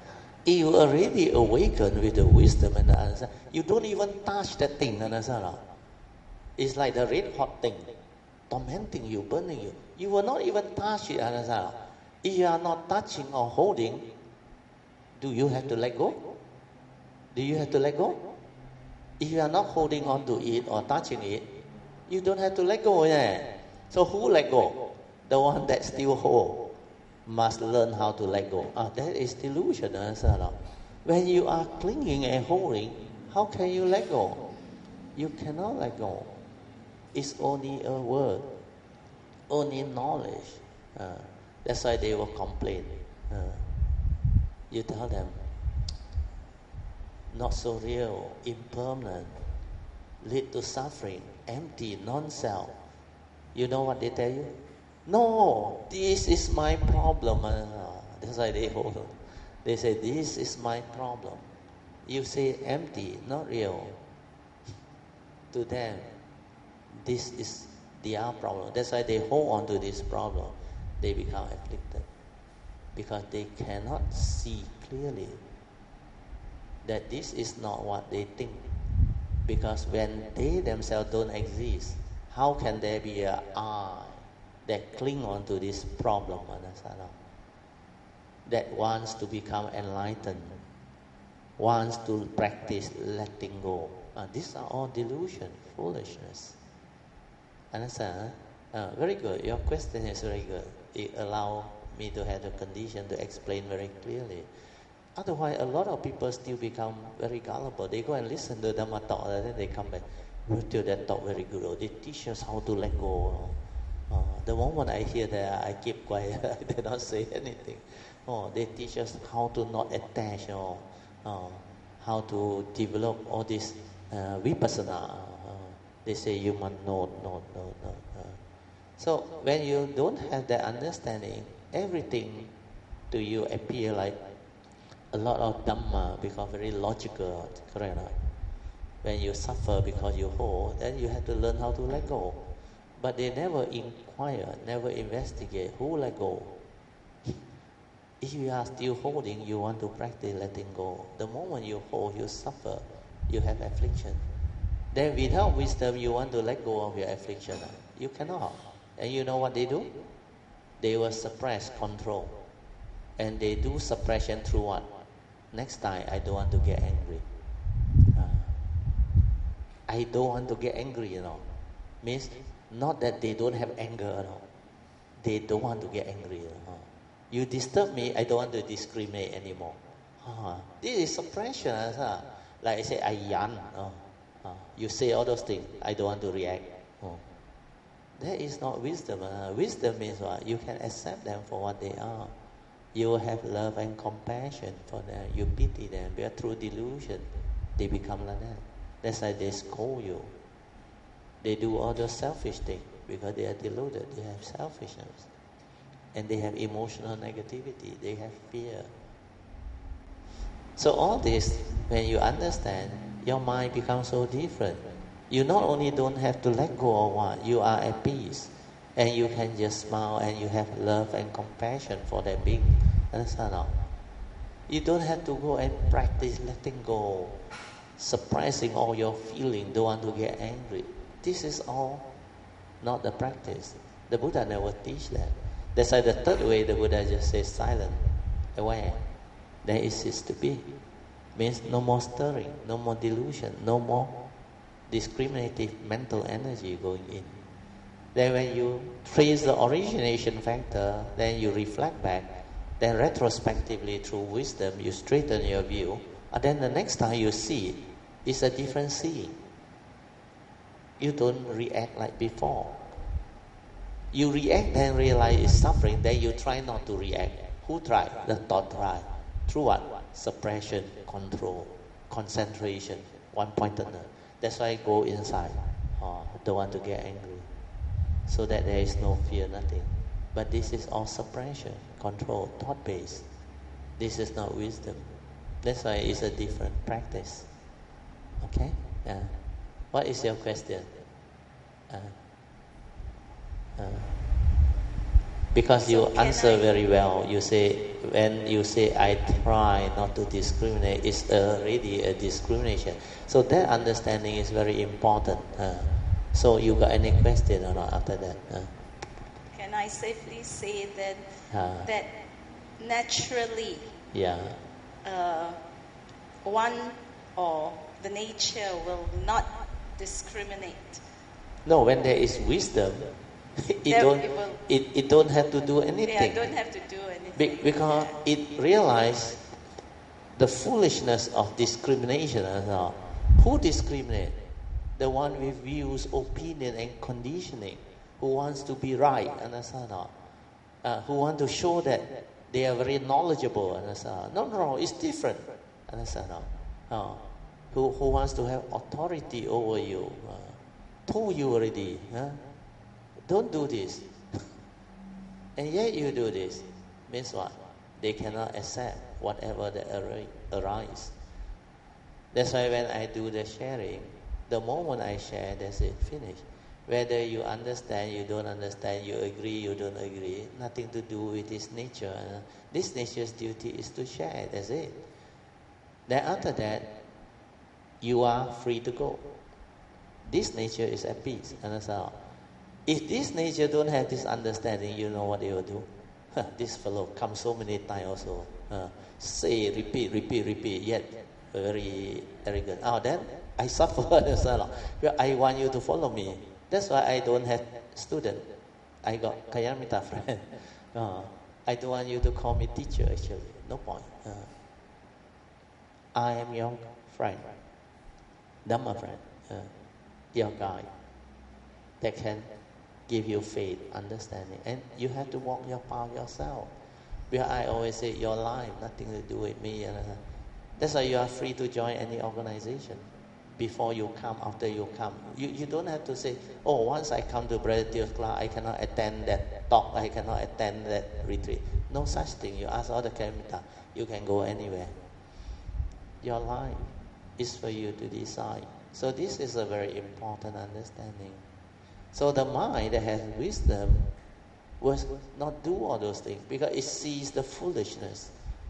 Speaker 1: You already awakened with the wisdom and the answer. You don't even touch that thing, understand? It's like the red hot thing, tormenting you, burning you. You will not even touch it, understand? If you are not touching or holding, do you have to let go? Do you have to let go? If you are not holding on to it or touching it, you don't have to let go. Yeah. So who let go? The one that still hold must learn how to let go. Ah, that is delusion. When you are clinging and holding, how can you let go? You cannot let go. It's only a word, only knowledge. Uh, that's why they will complain. Uh, you tell them, not so real, impermanent, lead to suffering, empty, non-self. You know what they tell you? No, this is my problem. Uh, that's why they hold on. They say, this is my problem. You say empty, not real. To them, this is their problem. That's why they hold on to this problem. They become afflicted. Because they cannot see clearly that this is not what they think. Because when they themselves don't exist, how can there be an I that cling on to this problem, that wants to become enlightened, wants to practice letting go? Uh, these are all delusion, foolishness. Understand? Uh, very good. Your question is very good. It allows me to have the condition to explain very clearly. Otherwise, a lot of people still become very gullible. They go and listen to Dhamma talk, and then they come back. Oh, that talk very good. Oh, they teach us how to let go. Oh, the moment I hear that, I keep quiet. I do not say anything. Oh, they teach us how to not attach. Oh, oh how to develop all this uh, vipassana. Uh, they say you must know, know, know, know. Uh. So when you don't have that understanding, everything to you appear like a lot of Dhamma become very logical, correct? When you suffer because you hold, then you have to learn how to let go. But they never inquire, never investigate who let go. If you are still holding, you want to practice letting go. The moment you hold, you suffer, you have affliction. Then without wisdom, you want to let go of your affliction. You cannot. And you know what they do? They will suppress, control. And they do suppression through what? Next time, I don't want to get angry. Uh, I don't want to get angry, you know. Means not that they don't have anger at all. They don't want to get angry. You know. You disturb me, I don't want to discriminate anymore. Uh, this is suppression. Uh, like I say, I yan. Uh, uh, you say all those things, I don't want to react. Uh. That is not wisdom. Uh, wisdom means what? You can accept them for what they are. You have love and compassion for them. You pity them. But through delusion, they become like that. That's why they scold you. They do all those selfish things because they are deluded. They have selfishness. And they have emotional negativity. They have fear. So all this, when you understand, your mind becomes so different. You not only don't have to let go of what, you are at peace. And you can just smile and you have love and compassion for that being. Understand now? You don't have to go and practice letting go, suppressing all your feelings, don't want to get angry. This is all not the practice. The Buddha never teach that. That's why the third way the Buddha just says silent, aware. Then it ceases to be. Means no more stirring, no more delusion, no more discriminative mental energy going in. Then when you trace the origination factor, then you reflect back, then retrospectively through wisdom, you straighten your view, and then the next time you see it, it's a different seeing. You don't react like before. You react, then realize it's suffering, then you try not to react. Who tried? The thought tried. Through what? Suppression, control, concentration, one-pointedness. That's why I go inside. Oh, don't want to get angry. So that there is no fear, nothing. But this is all suppression, control, thought-based. This is not wisdom. That's why it's a different practice. Okay? Yeah. What is your question? Uh, uh, Because you
Speaker 3: So can
Speaker 1: answer
Speaker 3: I-
Speaker 1: very well. You say, when you say, I try not to discriminate, it's already a discrimination. So that understanding is very important. Uh, so you got any question or not after that? Uh,
Speaker 3: Can I safely say that
Speaker 1: uh,
Speaker 3: that naturally
Speaker 1: yeah.
Speaker 3: uh, one or the nature will not discriminate?
Speaker 1: No, when there is wisdom, it
Speaker 3: There
Speaker 1: don't
Speaker 3: it will-
Speaker 1: it, it don't have to do anything.
Speaker 3: Yeah, I don't have to do anything.
Speaker 1: Be- because it realize the foolishness of discrimination. Uh, who discriminate? The one with views, opinion, and conditioning, who wants to be right, understand? Uh, who want to show that they are very knowledgeable, understand? No, no, no, it's different, understand? Uh, who who wants to have authority over you? Uh, told you already, huh? Don't do this, and yet you do this. Means what? They cannot accept whatever that arises. That's why when I do the sharing, the moment I share, that's it, finished. Whether you understand, you don't understand, you agree, you don't agree, nothing to do with this nature. Uh, this nature's duty is to share, that's it. Then after that, you are free to go. This nature is at peace, understand? If this nature don't have this understanding, you know what they will do? This fellow comes so many times also. Uh, say, repeat, repeat, repeat, yet very arrogant. Oh, then I suffer. I want you to follow me. That's why I don't have student. I got Kayamita friend. Uh, I don't want you to call me teacher, actually. No point. Uh, I am your friend. Dhamma friend. Uh, your guide. That can give you faith, understanding. And you have to walk your path yourself. Because I always say, your life, nothing to do with me. Uh, that's why you are free to join any organization. Before you come, after you come. You, you don't have to say, oh, once I come to Brother Theo's class, I cannot attend that talk, I cannot attend that retreat. No such thing. You ask all the Kayamita, you can go anywhere. Your life is for you to decide. So this is a very important understanding. So the mind that has wisdom will not do all those things because it sees the foolishness,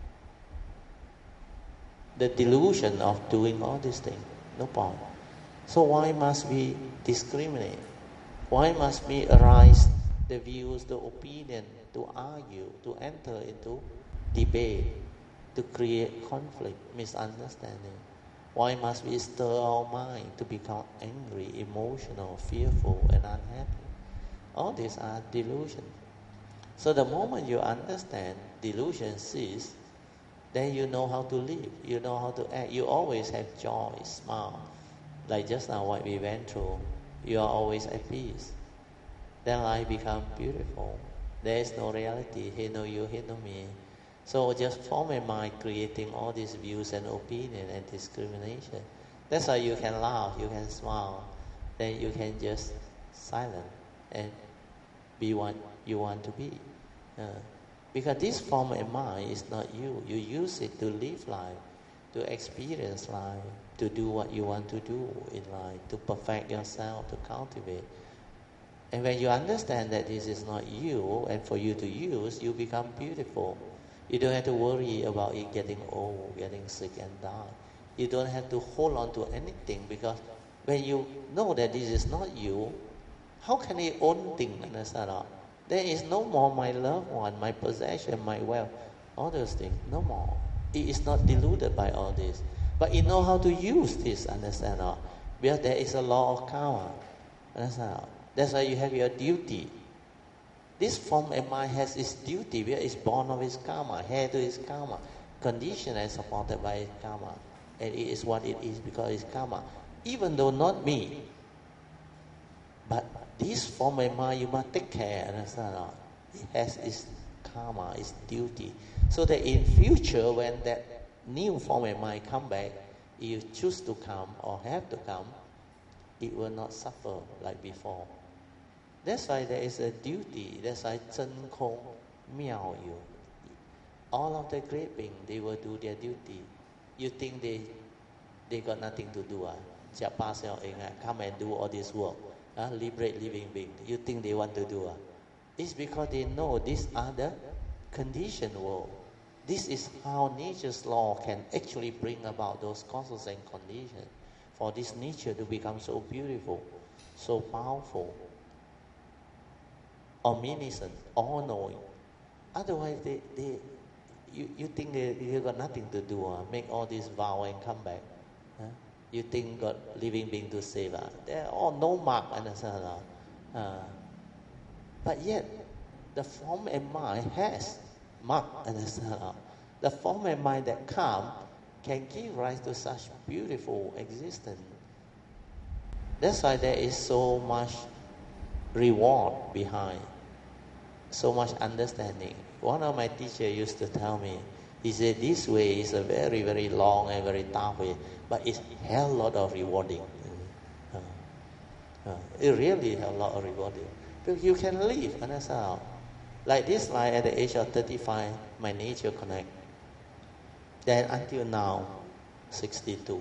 Speaker 1: the delusion of doing all these things. No point. So why must we discriminate? Why must we arise the views, the opinion, to argue, to enter into debate, to create conflict, misunderstanding? Why must we stir our mind to become angry, emotional, fearful, and unhappy? All these are delusions. So the moment you understand delusion cease, then you know how to live, you know how to act. You always have joy, smile. Like just now what we went through, you are always at peace. Then life becomes beautiful. There is no reality, he know you, he know me. So just form a mind creating all these views and opinion and discrimination. That's why you can laugh, you can smile. Then you can just silent and be what you want to be. Uh, because this form of mind is not you. You use it to live life, to experience life, to do what you want to do in life, to perfect yourself, to cultivate. And when you understand that this is not you, and for you to use, you become beautiful. You don't have to worry about it getting old, getting sick and die. You don't have to hold on to anything because when you know that this is not you, how can you own things? Understand? There is no more my loved one, my possession, my wealth, all those things, no more. It is not deluded by all this. But you know how to use this, understand? Because there is a law of karma. Understand? That's why you have your duty. This form of mind has its duty, where it's born of its karma, heir to its karma, conditioned and supported by its karma. And it is what it is because it's karma. Even though not me, but this form of mind you must take care, understand? It has its karma, its duty. So that in future, when that new form of mind come back, you choose to come or have to come, it will not suffer like before. That's why there is a duty. That's why Zhen Kong Miao Yu. All of the great beings, they will do their duty. You think they they got nothing to do? Ah? Come and do all this work. Uh, liberate living beings. You think they want to do? Uh? It's because they know these are the conditioned world. This is how nature's law can actually bring about those causes and conditions for this nature to become so beautiful, so powerful, omniscient, all-knowing. Otherwise, they, they, you, you think they, you got nothing to do, uh, make all this vow and come back. Huh? You think God living being to save us. Uh, they're all no mark, understand? Uh, uh, but yet, the form and mind has mark, understand? Uh, the form and mind that come can give rise to such beautiful existence. That's why there is so much reward behind, so much understanding. One of my teachers used to tell me, he said, this way is a very, very long and very tough way, but it's a hell lot of rewarding. Uh, uh, it really a lot of rewarding. Because you can live, understand? Like this life at the age of thirty-five, my nature connect. Then until now, sixty-two,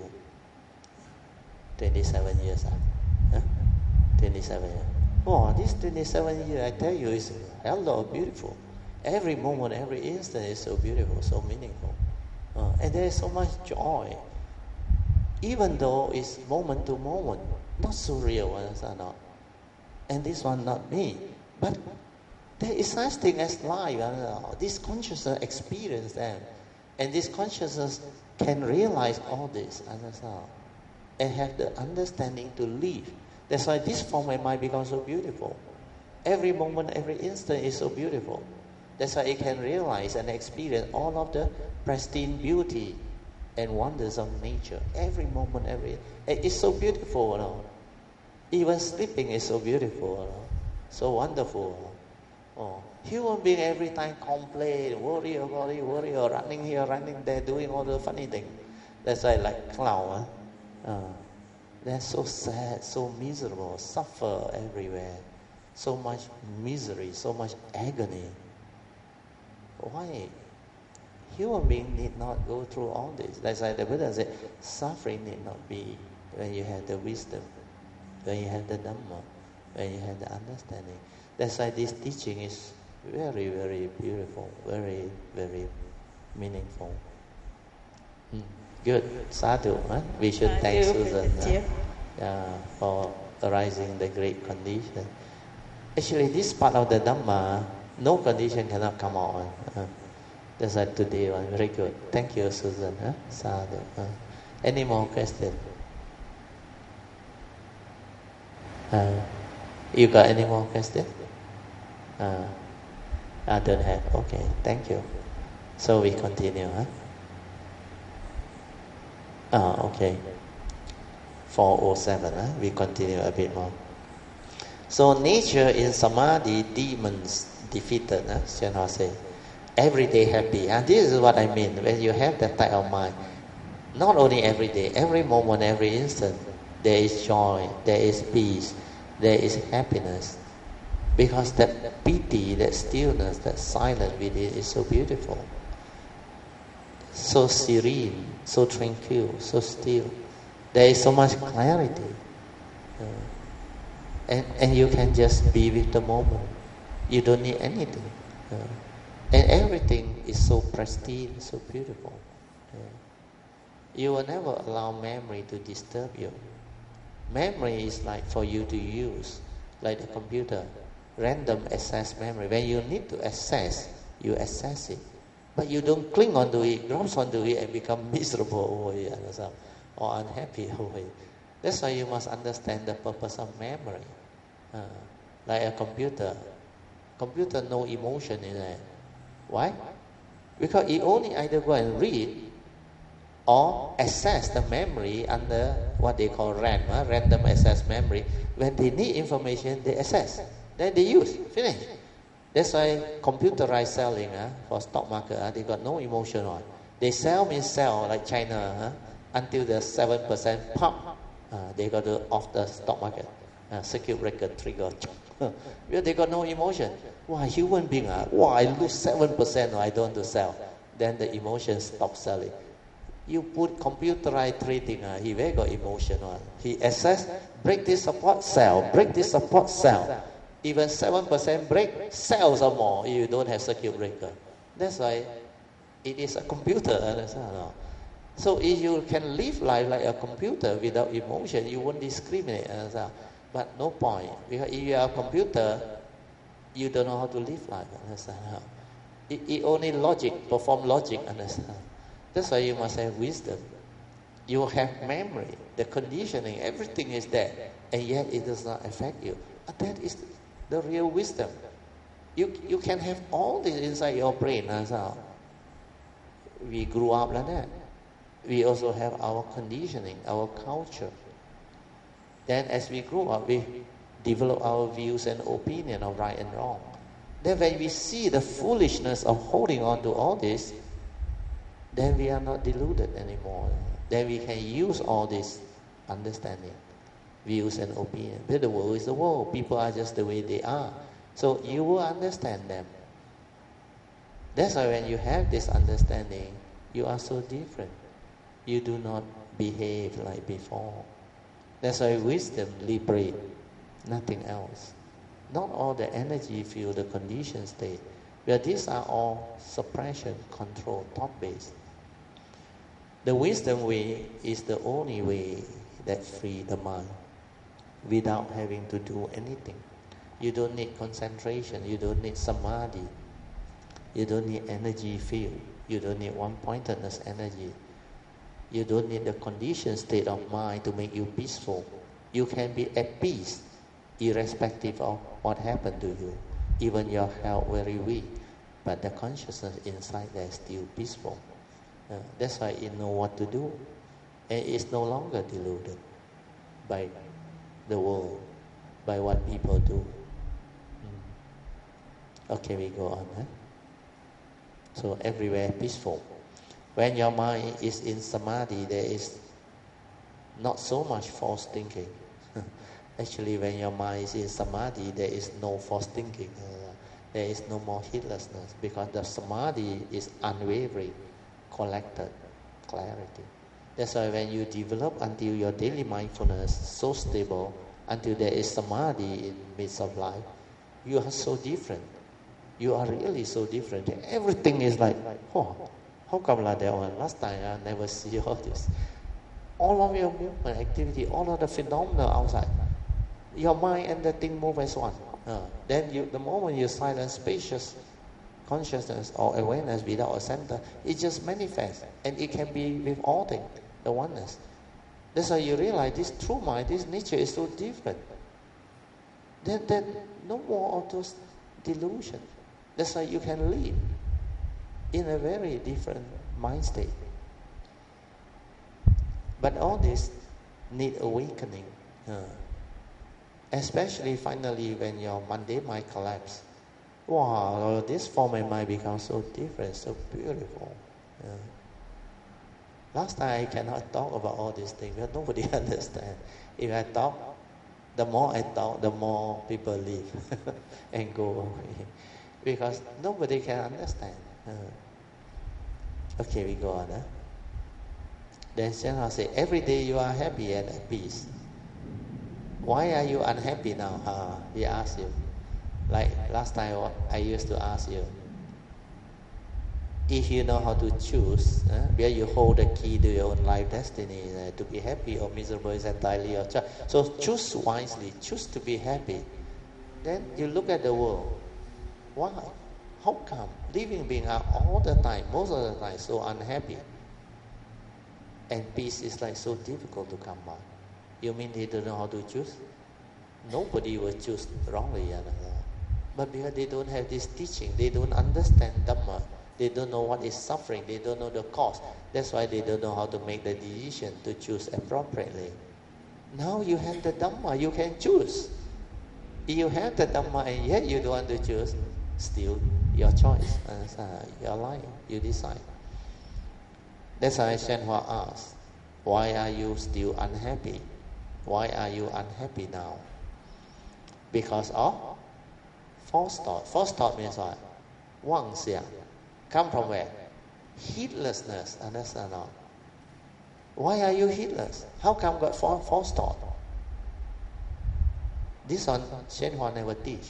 Speaker 1: twenty-seven years. Huh? twenty-seven years. Oh, this twenty-seven years, I tell you, is a hell lot of beautiful. Every moment, every instant is so beautiful, so meaningful. Uh, and there is so much joy. Even though it's moment to moment, not so real, understand not? And this one not me. But there is such thing as life. Understand? This consciousness experience them. And this consciousness can realize all this, understand? And have the understanding to live. That's why this form of mind becomes so beautiful. Every moment, every instant is so beautiful. That's why it can realize and experience all of the pristine beauty and wonders of nature. Every moment, every... It's so beautiful, you know. Even sleeping is so beautiful, you know. So wonderful. Oh, human being every time complain, worry about it, worry, or running here, running there, doing all the funny things. That's why like clown, huh? uh, they're so sad, so miserable, suffer everywhere. So much misery, so much agony. Why? Human being need not go through all this. That's why the Buddha said, suffering need not be when you have the wisdom, when you have the Dhamma, when you have the understanding. That's why this teaching is very, very beautiful, very, very meaningful. Hmm. Good. Sadhu. Huh? We should
Speaker 3: Sadhu.
Speaker 1: thank Susan huh? uh, for arising the great condition. Actually, this part of the Dhamma, no condition cannot come on. Uh, that's why today was very good. Thank you, Susan. Huh? Sadhu. Uh, any more questions? Uh, you got any more questions? Uh, I don't have. Okay, thank you. So we continue, huh? Ah, okay. four oh seven, huh? We continue a bit more. So nature in samadhi, demons defeated, huh? Shenhua say. Every day happy. And this is what I mean. When you have that type of mind, not only every day, every moment, every instant, there is joy, there is peace, there is happiness. Because that piti, that stillness, that silence within is so beautiful. So serene, so tranquil, so still. There is so much clarity. Uh, and, and you can just be with the moment. You don't need anything. Uh, and everything is so pristine, so beautiful. Uh, you will never allow memory to disturb you. Memory is like for you to use, like the computer. Random access memory. When you need to access, you access it. But you don't cling onto it, grasp onto it and become miserable over it or unhappy over it. That's why you must understand the purpose of memory. Uh, like a computer. Computer no emotion in it. Why? Because it only either go and read or access the memory under what they call RAM, uh, random access memory. When they need information, they access. Then they use. Finish. That's why computerized selling uh, for stock market, uh, they got no emotion on. They sell means sell, like China, uh, until the seven percent pump, uh, they got to off the stock market. Uh, circuit breaker trigger. Because they got no emotion. Why, human being, uh, why I lose seven percent or I don't want to sell. Then the emotion stops selling. You put computerized trading, uh, he very got emotion on. He assess, break this support, sell, break this support, sell. Even seven percent break, cells or more, you don't have circuit breaker. That's why it is a computer, understand? No? So if you can live life like a computer without emotion, you won't discriminate, understand? But no point, because if you are a computer, you don't know how to live life, understand? It, it only logic, perform logic, understand? That's why you must have wisdom. You have memory, the conditioning, everything is there, and yet it does not affect you. And that is the real wisdom. You you can have all this inside your brain, understand? We grew up like that. We also have our conditioning, our culture. Then as we grow up, we develop our views and opinion of right and wrong. Then when we see the foolishness of holding on to all this, then we are not deluded anymore. Then we can use all this understanding, views and opinion. But the world is the world. People are just the way they are. So you will understand them. That's why when you have this understanding, you are so different. You do not behave like before. That's why wisdom liberates, nothing else. Not all the energy field, the conditioned state. But these are all suppression, control, thought-based. The wisdom way is the only way that frees the mind without having to do anything. You don't need concentration. You don't need samadhi. You don't need energy field. You don't need one-pointedness energy. You don't need the conditioned state of mind to make you peaceful. You can be at peace irrespective of what happened to you. Even your health very weak, but the consciousness inside there is still peaceful. Uh, that's why you know what to do. And it's no longer deluded by the world, by what people do. Mm. Okay, we go on. Huh? So everywhere peaceful. When your mind is in samadhi, there is not so much false thinking. Actually, when your mind is in samadhi, there is no false thinking. Uh, there is no more heedlessness, because the samadhi is unwavering, collected clarity. That's why when you develop until your daily mindfulness so stable, until there is samadhi in the midst of life, you are so different. You are really so different. Everything is like, oh, how come like that one? Last time I never see all this. All of your movement activity, all of the phenomena outside, your mind and the thing move as one. Uh, then you, the moment you silence spacious consciousness or awareness without a center, it just manifests, and it can be with all things, the oneness. That's why you realize this true mind, this nature is so different. Then, then no more of those delusions. That's why you can live in a very different mind state. But all this need awakening. Uh, especially finally when your mundane mind collapses. Wow, this form and mind becomes so different, so beautiful. Uh, last time I cannot talk about all these things because nobody understands. If I talk, the more I talk, the more people leave and go away. Because nobody can understand. Uh, okay, we go on. Huh? Then Shenhua say, every day you are happy and at peace. Why are you unhappy now? Uh, he asked you. Like last time I used to ask you. If you know how to choose, uh, where you hold the key to your own life destiny, uh, to be happy or miserable is entirely your choice. So choose wisely, choose to be happy. Then you look at the world. Why? How come living beings are all the time, most of the time, so unhappy? And peace is like so difficult to come by. You mean they don't know how to choose? Nobody will choose wrongly. But because they don't have this teaching, they don't understand Dhamma, they don't know what is suffering, they don't know the cause. That's why they don't know how to make the decision to choose appropriately. Now you have the Dhamma, you can choose. If you have the Dhamma and yet you don't want to choose, still your choice, uh, your life, you decide. That's why Shenhua asked, why are you still unhappy? Why are you unhappy now? Because of false thought. False thought means what? Wang xia. Come from where? Heedlessness. Understand or not? Why are you heedless? How come got false thought? This one, Shenhua never teach.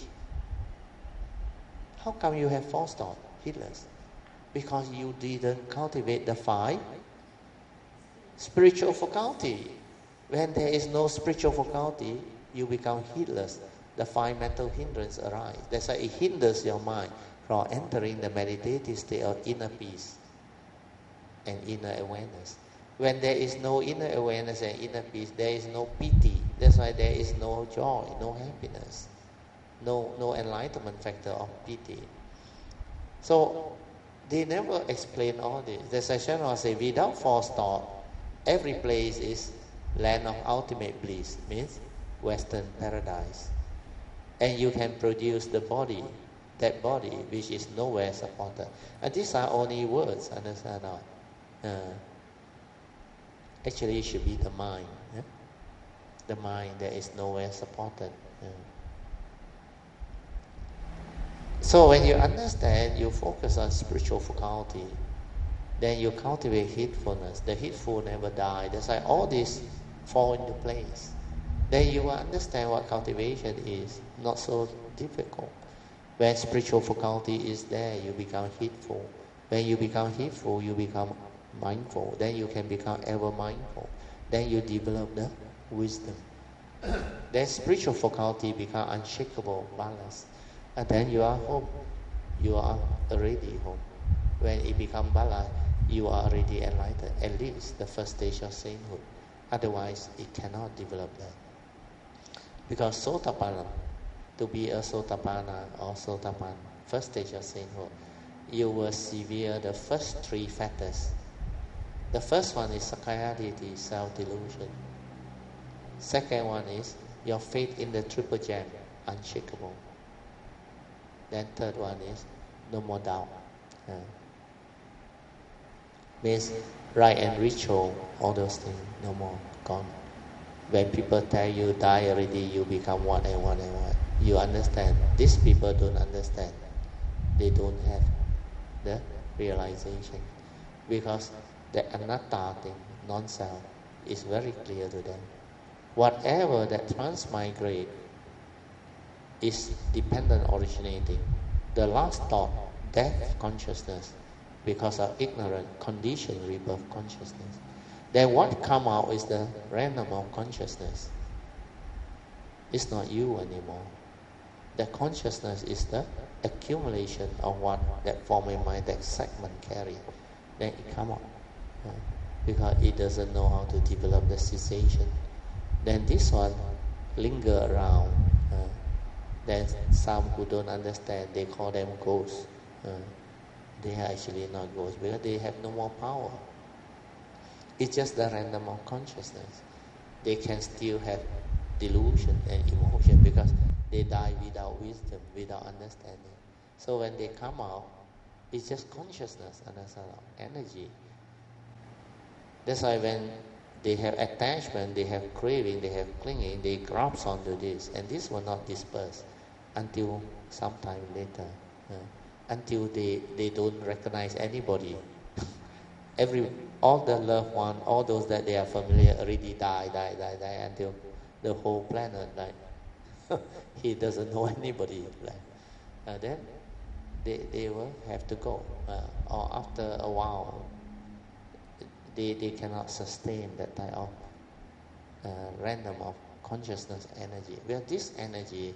Speaker 1: How come you have false thought, heedless? Because you didn't cultivate the five spiritual faculty. When there is no spiritual faculty, you become heedless. The five mental hindrances arise. That's why it hinders your mind from entering the meditative state of inner peace and inner awareness. When there is no inner awareness and inner peace, there is no pity. That's why there is no joy, no happiness, no no enlightenment factor of pity. So they never explain all this. That's why Shenhua say, without false thought, every place is land of ultimate bliss, means Western paradise. And you can produce the body, that body which is nowhere supported. And these are only words, understand or not? Uh, actually, it should be the mind. Yeah? The mind that is nowhere supported. Yeah. So when you understand, you focus on spiritual faculty, then you cultivate heedfulness. The heedful never die. That's why all this fall into place. Then you will understand what cultivation is, not so difficult. When spiritual faculty is there, you become heedful. When you become heedful, you become mindful. Then you can become ever mindful. Then you develop the wisdom. Then spiritual faculty become unshakable, balanced. And then you are home. You are already home. When it becomes balanced, you are already enlightened. At least the first stage of sainthood. Otherwise, it cannot develop that. Because Sotapanna, to be a Sotapanna or Sotapan, first stage of sainthood, you will sever the first three factors. The first one is Sakayaditi, self-delusion. Second one is your faith in the triple gem, unshakable. Then third one is no more doubt. Uh, means right and ritual, all those things, no more, gone. When people tell you die already, you become what and what and what. You understand. These people don't understand. They don't have the realization. Because the anatta thing, non-self, is very clear to them. Whatever that transmigrate is dependent originating. The last thought, death consciousness, because of ignorant, conditioned rebirth consciousness. Then what come out is the random of consciousness. It's not you anymore. The consciousness is the accumulation of what that form in mind, that segment carry. Then it come out. Uh, because it doesn't know how to develop the cessation. Then this one linger around. Uh, then some who don't understand, they call them ghosts. Uh, they are actually not ghosts because they have no more power. It's just the random of consciousness. They can still have delusion and emotion because they die without wisdom, without understanding. So when they come out, it's just consciousness, understand, energy. That's why when they have attachment, they have craving, they have clinging, they grasp onto this, and this will not disperse until sometime later, uh, until they, they don't recognize anybody. Every all the loved one, all those that they are familiar already die, die, die, die until the whole planet like he doesn't know anybody. Like, uh, then they they will have to go, uh, or after a while, they they cannot sustain that type of uh, random of consciousness energy. Well, this energy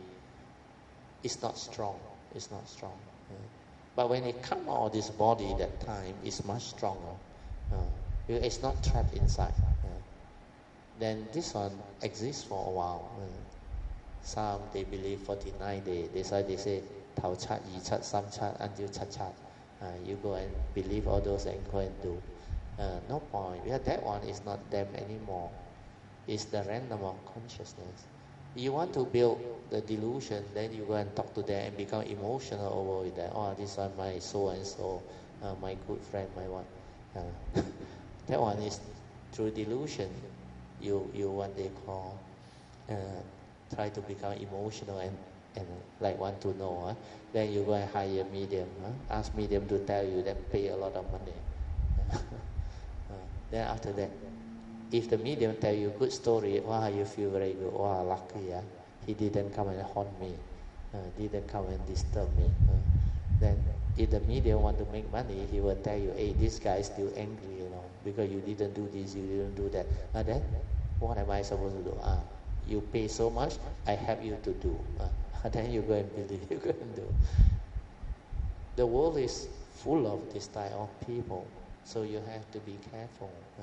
Speaker 1: is not strong. It's not strong. Uh, but when it comes out of this body, that time is much stronger. Uh, it's not trapped inside. Uh, then this one exists for a while. Uh, some they believe forty-nine days. That's why they say Tao Chat, Yi Chat, Sam Chat until Chat Chat. Uh, you go and believe all those and go and do. Uh, no point. Because that one is not them anymore. It's the random of consciousness. You want to build the delusion, then you go and talk to them and become emotional over with them. Oh, this one my so and so, uh, my good friend, my one. Uh, that one is through delusion. You you what they call uh, try to become emotional and, and like want to know. Huh? Then you go and hire a medium. Huh? Ask medium to tell you, then pay a lot of money. uh, then after that, if the medium tell you good story, wow, you feel very good. Wow, lucky. Yeah? he didn't come and haunt me, uh, didn't come and disturb me. Uh, then if the media want to make money, he will tell you, hey, this guy is still angry, you know, because you didn't do this, you didn't do that. And then, what am I supposed to do? Ah, you pay so much, I help you to do. Uh, and then you go and believe, you go and do. The world is full of this type of people, so you have to be careful. Uh,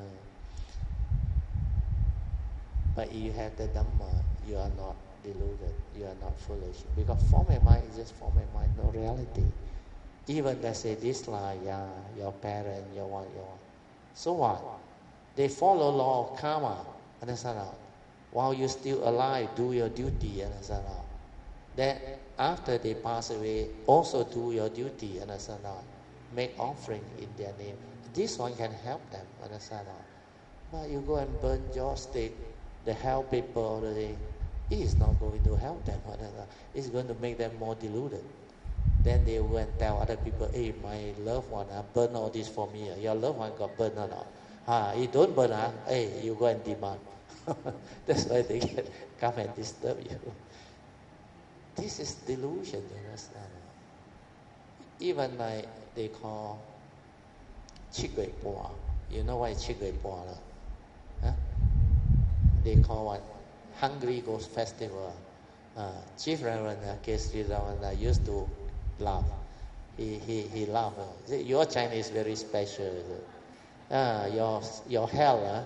Speaker 1: but if you have the Dhamma, you are not deluded, you are not foolish. Because form and mind is just form and mind, no reality. Even let's say this lie, yeah, your parent, your one, your one. So what? They follow law of karma, understand? While you're still alive, do your duty, understand? Then after they pass away, also do your duty, understand? Make offering in their name. This one can help them, understand? But you go and burn your stick, the hell people already, it is not going to help them, understand? It's going to make them more deluded. Then they will and tell other people, hey, my loved one, uh, burn all this for me. Your loved one got burned or not? Ah, you don't burn, uh, hey, you go and demand. That's why they can come and disturb you. This is delusion, you understand? Even like they call Chigui Pua. You know why Chigui Pua? Huh? They call what? Hungry Ghost Festival. Uh, Chief Reverend uh, K. Sri Ravana used to laugh. He he he laughed. Uh, your Chinese is very special. Uh, your your hell uh,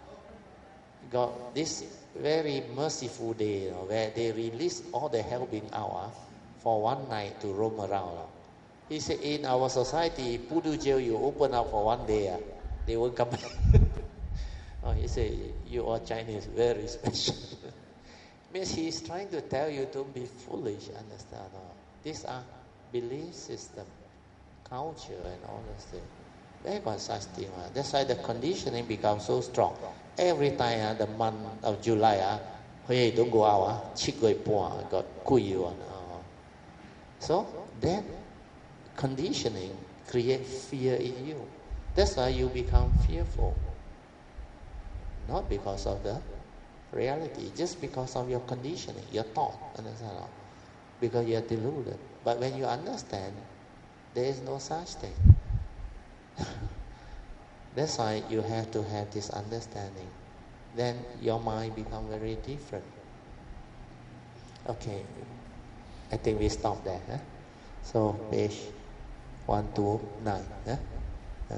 Speaker 1: got this very merciful day, you know, where they release all the hell being out uh, for one night to roam around. Uh. He said, in our society, Pudu jail you open up for one day, uh, they won't come back. Oh, he said, you are Chinese, very special. Means he's trying to tell you, don't be foolish, understand? Uh, these are belief system, culture, and all those things. There got such thing. Uh. That's why the conditioning becomes so strong. Every time uh, the month of July, uh, hey, don't go out, uh, Chigui Pua, got kui one. Uh. So that conditioning creates fear in you. That's why you become fearful. Not because of the reality, just because of your conditioning, your thought, understand? Because you are deluded. But when you understand, there is no such thing. That's why you have to have this understanding. Then your mind becomes very different. Okay, I think we stop there. Huh? So page one to nine. Huh? Uh,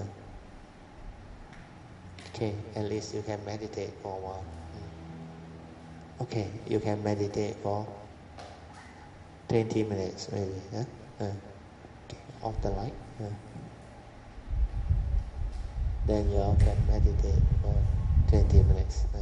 Speaker 1: okay, at least you can meditate for a while. Okay, you can meditate for twenty minutes maybe. Huh? Uh, okay, off the light. Uh. Then you all can meditate for twenty minutes. Uh.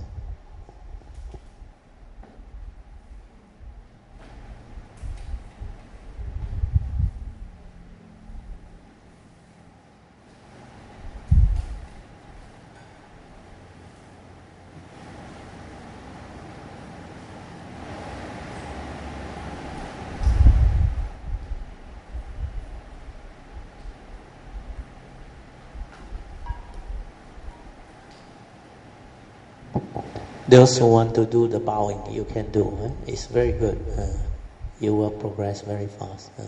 Speaker 1: Those who want to do the bowing, you can do. Huh? It's very good. Uh, you will progress very fast. Uh.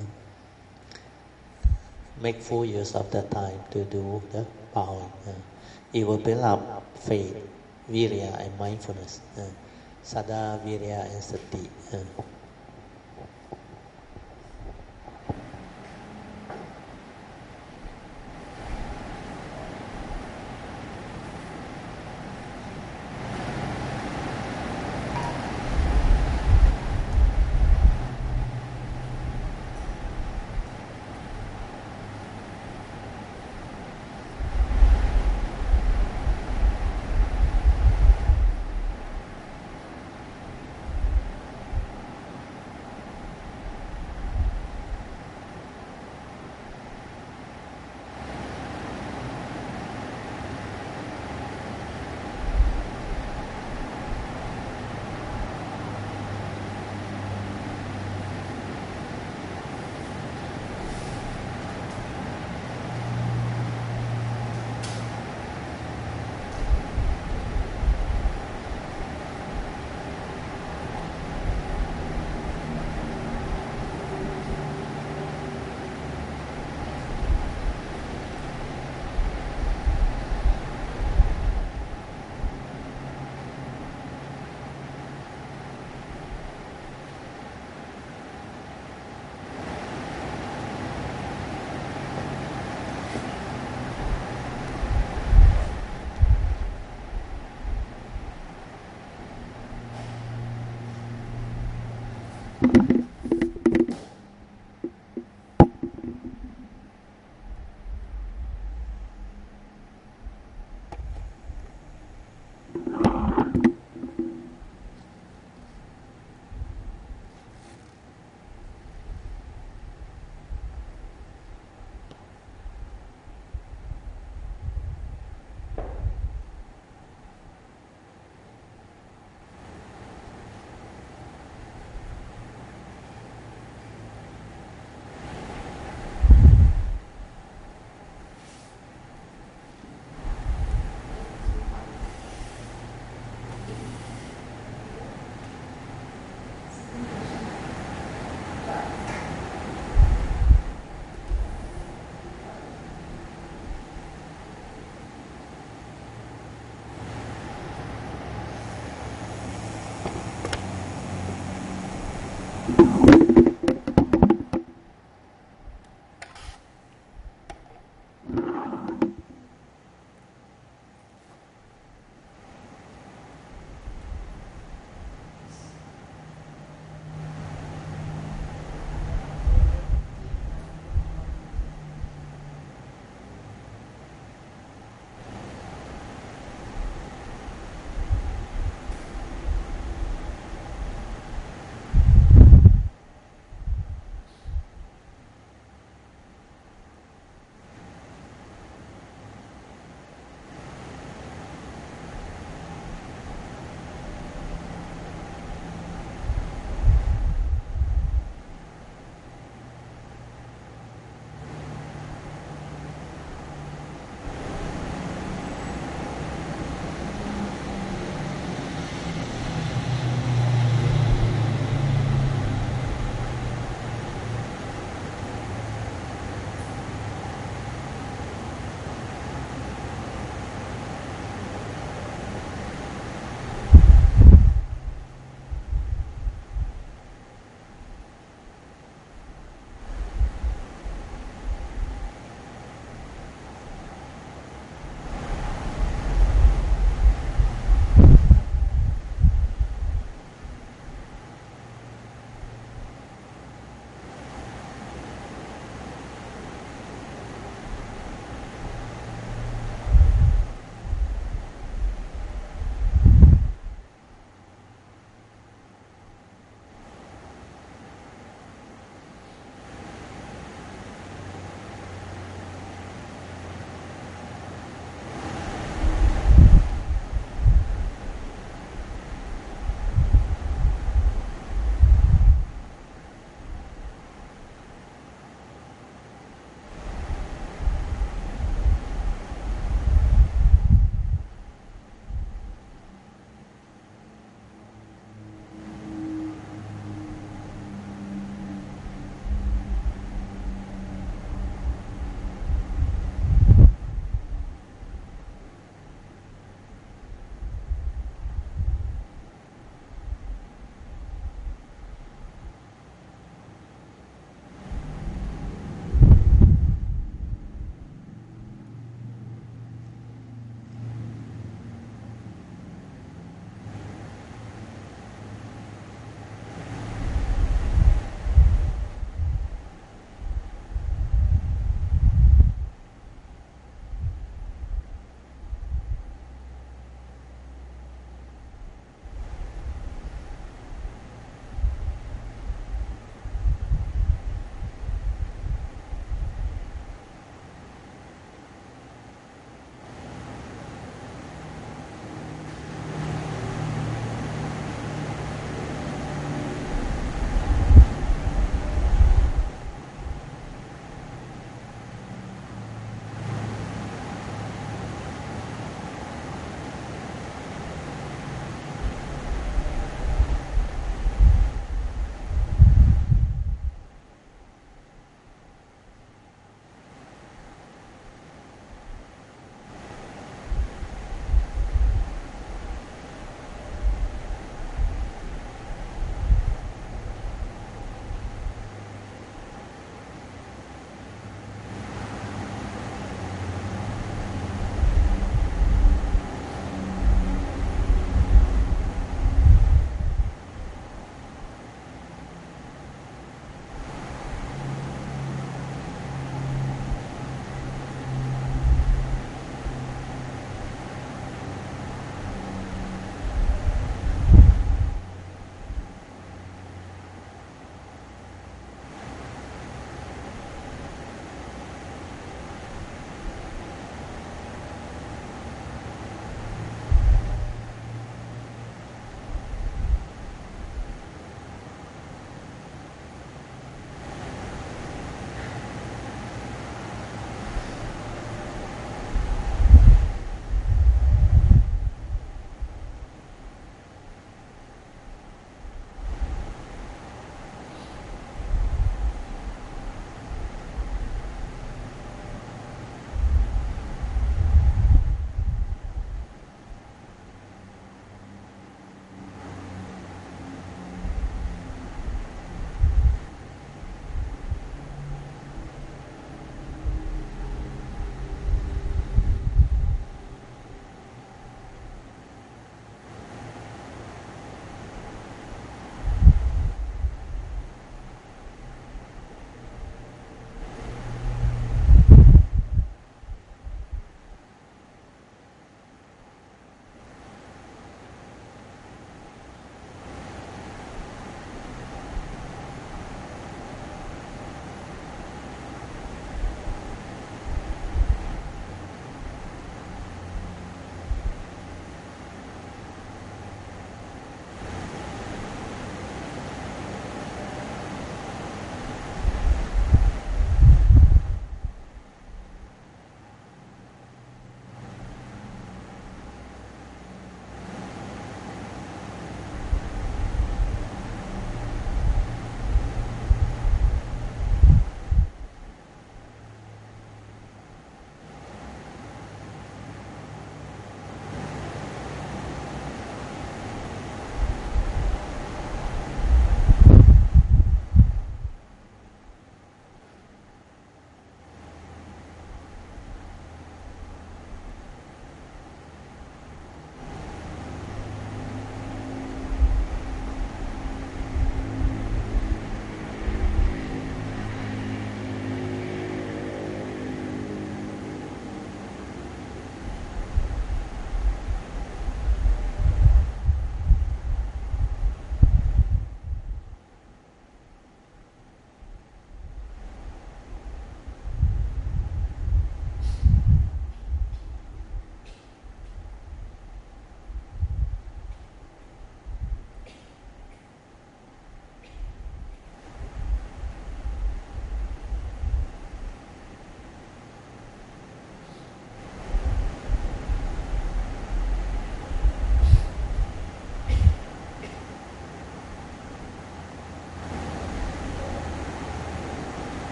Speaker 1: Make full use of the time to do the bowing. Uh. It will build up faith, virya, and mindfulness. Uh. Sada, virya, and sati. Uh.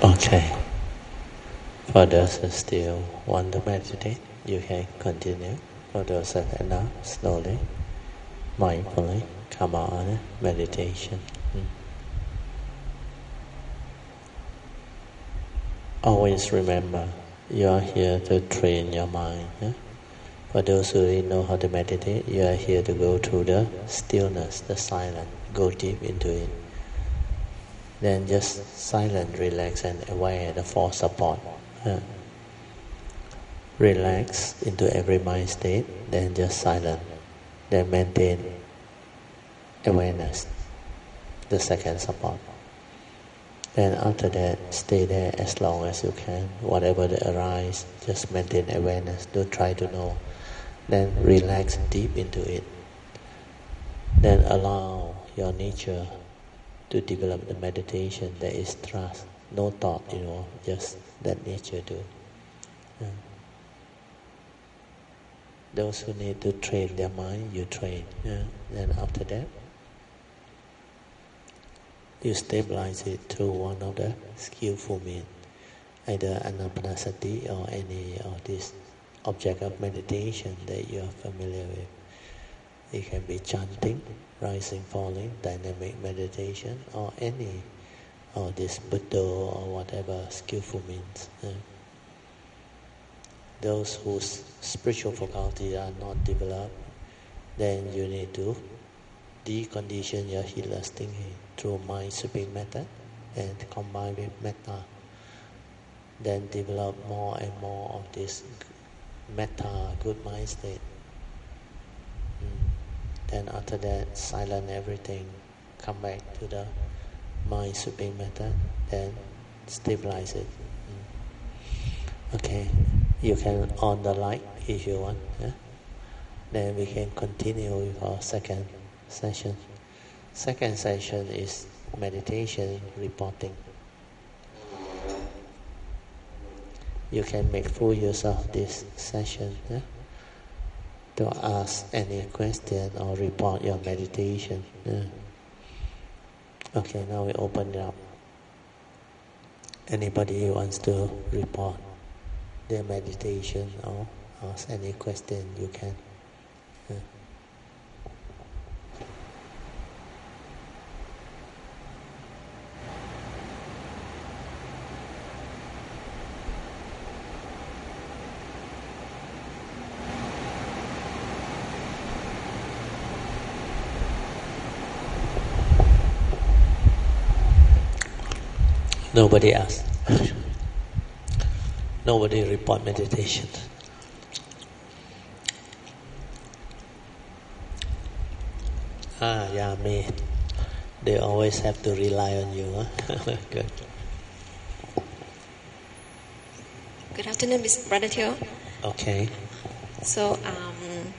Speaker 1: Okay. For those who still want to meditate, you can continue. For those that cannot, slowly, mindfully come on meditation. Hmm. Always remember, you are here to train your mind. Yeah? For those who really know how to meditate, you are here to go through the stillness, the silence, go deep into it. Then just silent, relax, and aware the four support. Uh, relax into every mind state, then just silent. Then maintain awareness, the second support. Then after that, stay there as long as you can. Whatever that arises, just maintain awareness. Don't try to know. Then relax deep into it. Then allow your nature to develop the meditation. There is trust, no thought, you know, just that nature do. Yeah. Those who need to train their mind, you train. Yeah. Then after that, you stabilize it through one of the skillful means, either anapanasati or any of this object of meditation that you are familiar with. It can be chanting, rising, falling, dynamic meditation, or any of this Buddha or whatever skillful means. Yeah. Those whose spiritual faculties are not developed, then you need to decondition your heedless thinking through mind sweeping method and combine with metta. Then develop more and more of this metta, good mind state. Mm. Then after that, silence everything, come back to the mind sweeping method, then stabilize it. Mm. Okay, you can on the light if you want. Yeah? Then we can continue with our second session. Second session is meditation reporting. You can make full use of this session yeah, to ask any question or report your meditation. Yeah. Okay, now we open it up. Anybody who wants to report their meditation or ask any question, you can. Yeah. Nobody asked. Nobody report meditation. Ah, yeah, me. They always have to rely on you. Huh? Good.
Speaker 4: Good afternoon, Mister Brother Teo.
Speaker 1: Okay.
Speaker 4: So, um,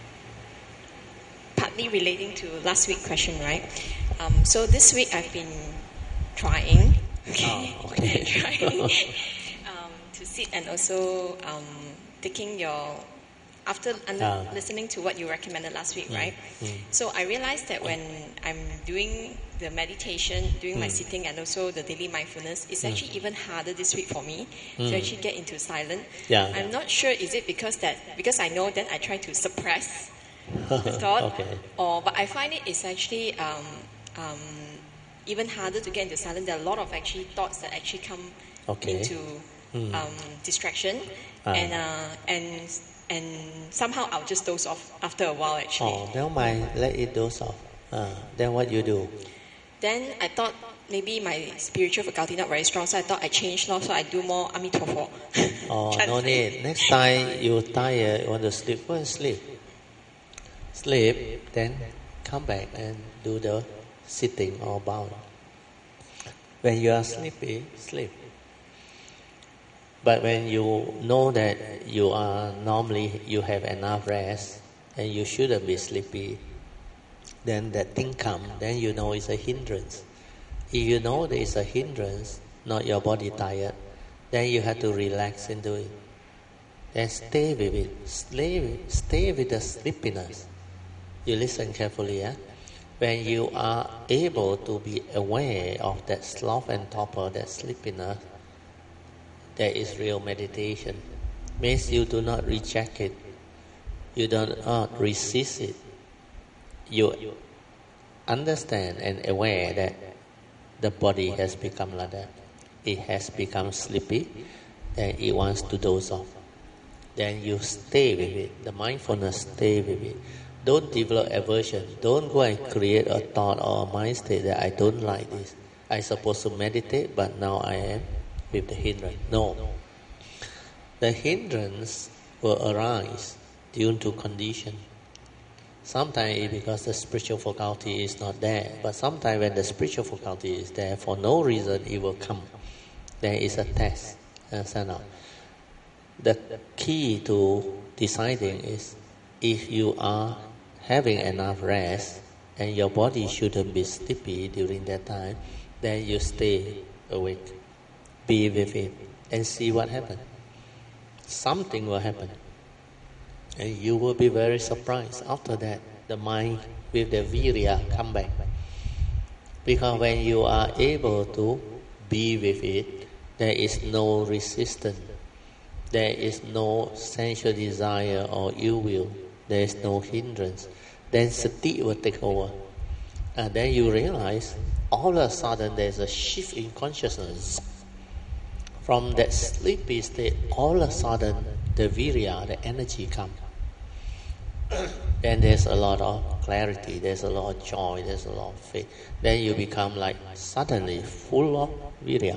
Speaker 4: partly relating to last week's question, right? Um, so this week I've been trying.
Speaker 1: Oh, okay.
Speaker 4: trying um, to sit and also um, taking your after under,
Speaker 1: uh,
Speaker 4: listening to what you recommended last week,
Speaker 1: mm,
Speaker 4: right?
Speaker 1: Mm.
Speaker 4: So I realized that when I'm doing the meditation, doing mm. my sitting and also the daily mindfulness, it's mm. actually even harder this week for me mm. to actually get into silence.
Speaker 1: Yeah,
Speaker 4: I'm
Speaker 1: yeah.
Speaker 4: not sure is it because that because I know then I try to suppress the thought,
Speaker 1: okay.
Speaker 4: or but I find it is actually um, um, even harder to get into silence. There are a lot of actually thoughts that actually come
Speaker 1: okay.
Speaker 4: into
Speaker 1: mm.
Speaker 4: um, distraction,
Speaker 1: uh.
Speaker 4: and uh, and and somehow I'll just doze off after a while. Actually,
Speaker 1: oh, never mind. Let it doze off. Uh, then what you do?
Speaker 4: Then I thought maybe my spiritual faculty not very strong, so I thought I changed now, so I do more Amitofo.
Speaker 1: Oh, no need. Next time you tired, you want to sleep, go and sleep. Sleep, then come back and do the sitting or bowing. When you are sleepy, sleep. But when you know that you are normally you have enough rest and you shouldn't be sleepy, then that thing comes, then you know it's a hindrance. If you know there is a hindrance, not your body tired, then you have to relax into it. Then stay with it. Stay, stay with the sleepiness. You listen carefully, yeah? When you are able to be aware of that sloth and torpor, that sleepiness, that is real meditation. Means you do not reject it. You do not resist it. You understand and aware that the body has become like that. It has become sleepy, then it wants to doze off. Then you stay with it. The mindfulness stay with it. Don't develop aversion. Don't go and create a thought or a mind state that I don't like this. I'm supposed to meditate, but now I am with the hindrance. No. The hindrance will arise due to condition. Sometimes it's because the spiritual faculty is not there. But sometimes when the spiritual faculty is there, for no reason it will come. There is a test. Understand now? The key to deciding is if you are having enough rest and your body shouldn't be sleepy during that time, then you stay awake. Be with it and see what happens. Something will happen. And you will be very surprised. After that, the mind with the virya come back. Because when you are able to be with it, there is no resistance. There is no sensual desire or ill will. There is no hindrance. Then sati will take over. And then you realize, all of a sudden there is a shift in consciousness. From that sleepy state, all of a sudden the virya, the energy comes. Then there's a lot of clarity, there's a lot of joy, there's a lot of faith. Then you become like suddenly full of virya.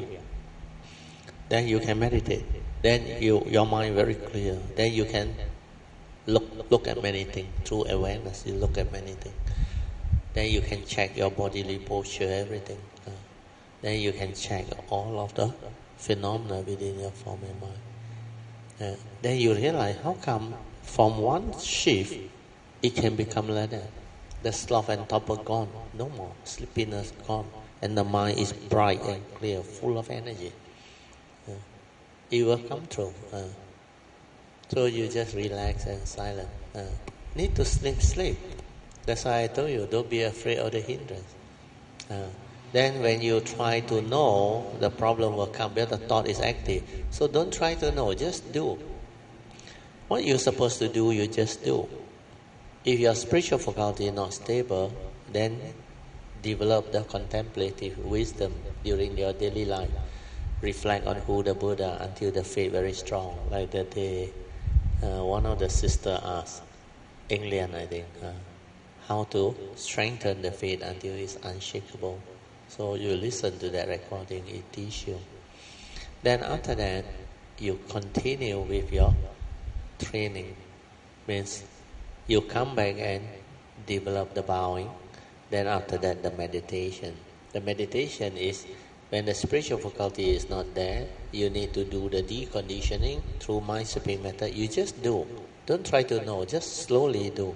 Speaker 1: Then you can meditate. Then you, your mind very clear. Then you can look look at many things through awareness. You look at many things. Then you can check your bodily posture, everything. Uh, then you can check all of the phenomena within your form and mind. Uh, then you realize how come from one shift it can become like that. The sloth and torpor gone, no more. Sleepiness gone, and the mind is bright and clear, full of energy. Uh, it will come true. Uh, so you just relax and silent. Uh, need to sleep, sleep. That's why I told you, don't be afraid of the hindrance. Uh, then when you try to know, the problem will come because the thought is active. So don't try to know, just do. What you're supposed to do, you just do. If your spiritual faculty is not stable, then develop the contemplative wisdom during your daily life. Reflect on who the Buddha until the faith very strong. Like that day, uh, one of the sisters asked, England I think, uh, how to strengthen the faith until it's unshakable. So you listen to that recording, it teaches you. Then after that, you continue with your training. Means you come back and develop the bowing. Then after that, the meditation. The meditation is when the spiritual faculty is not there, you need to do the deconditioning through mind sweeping method. You just do. Don't try to know, just slowly do.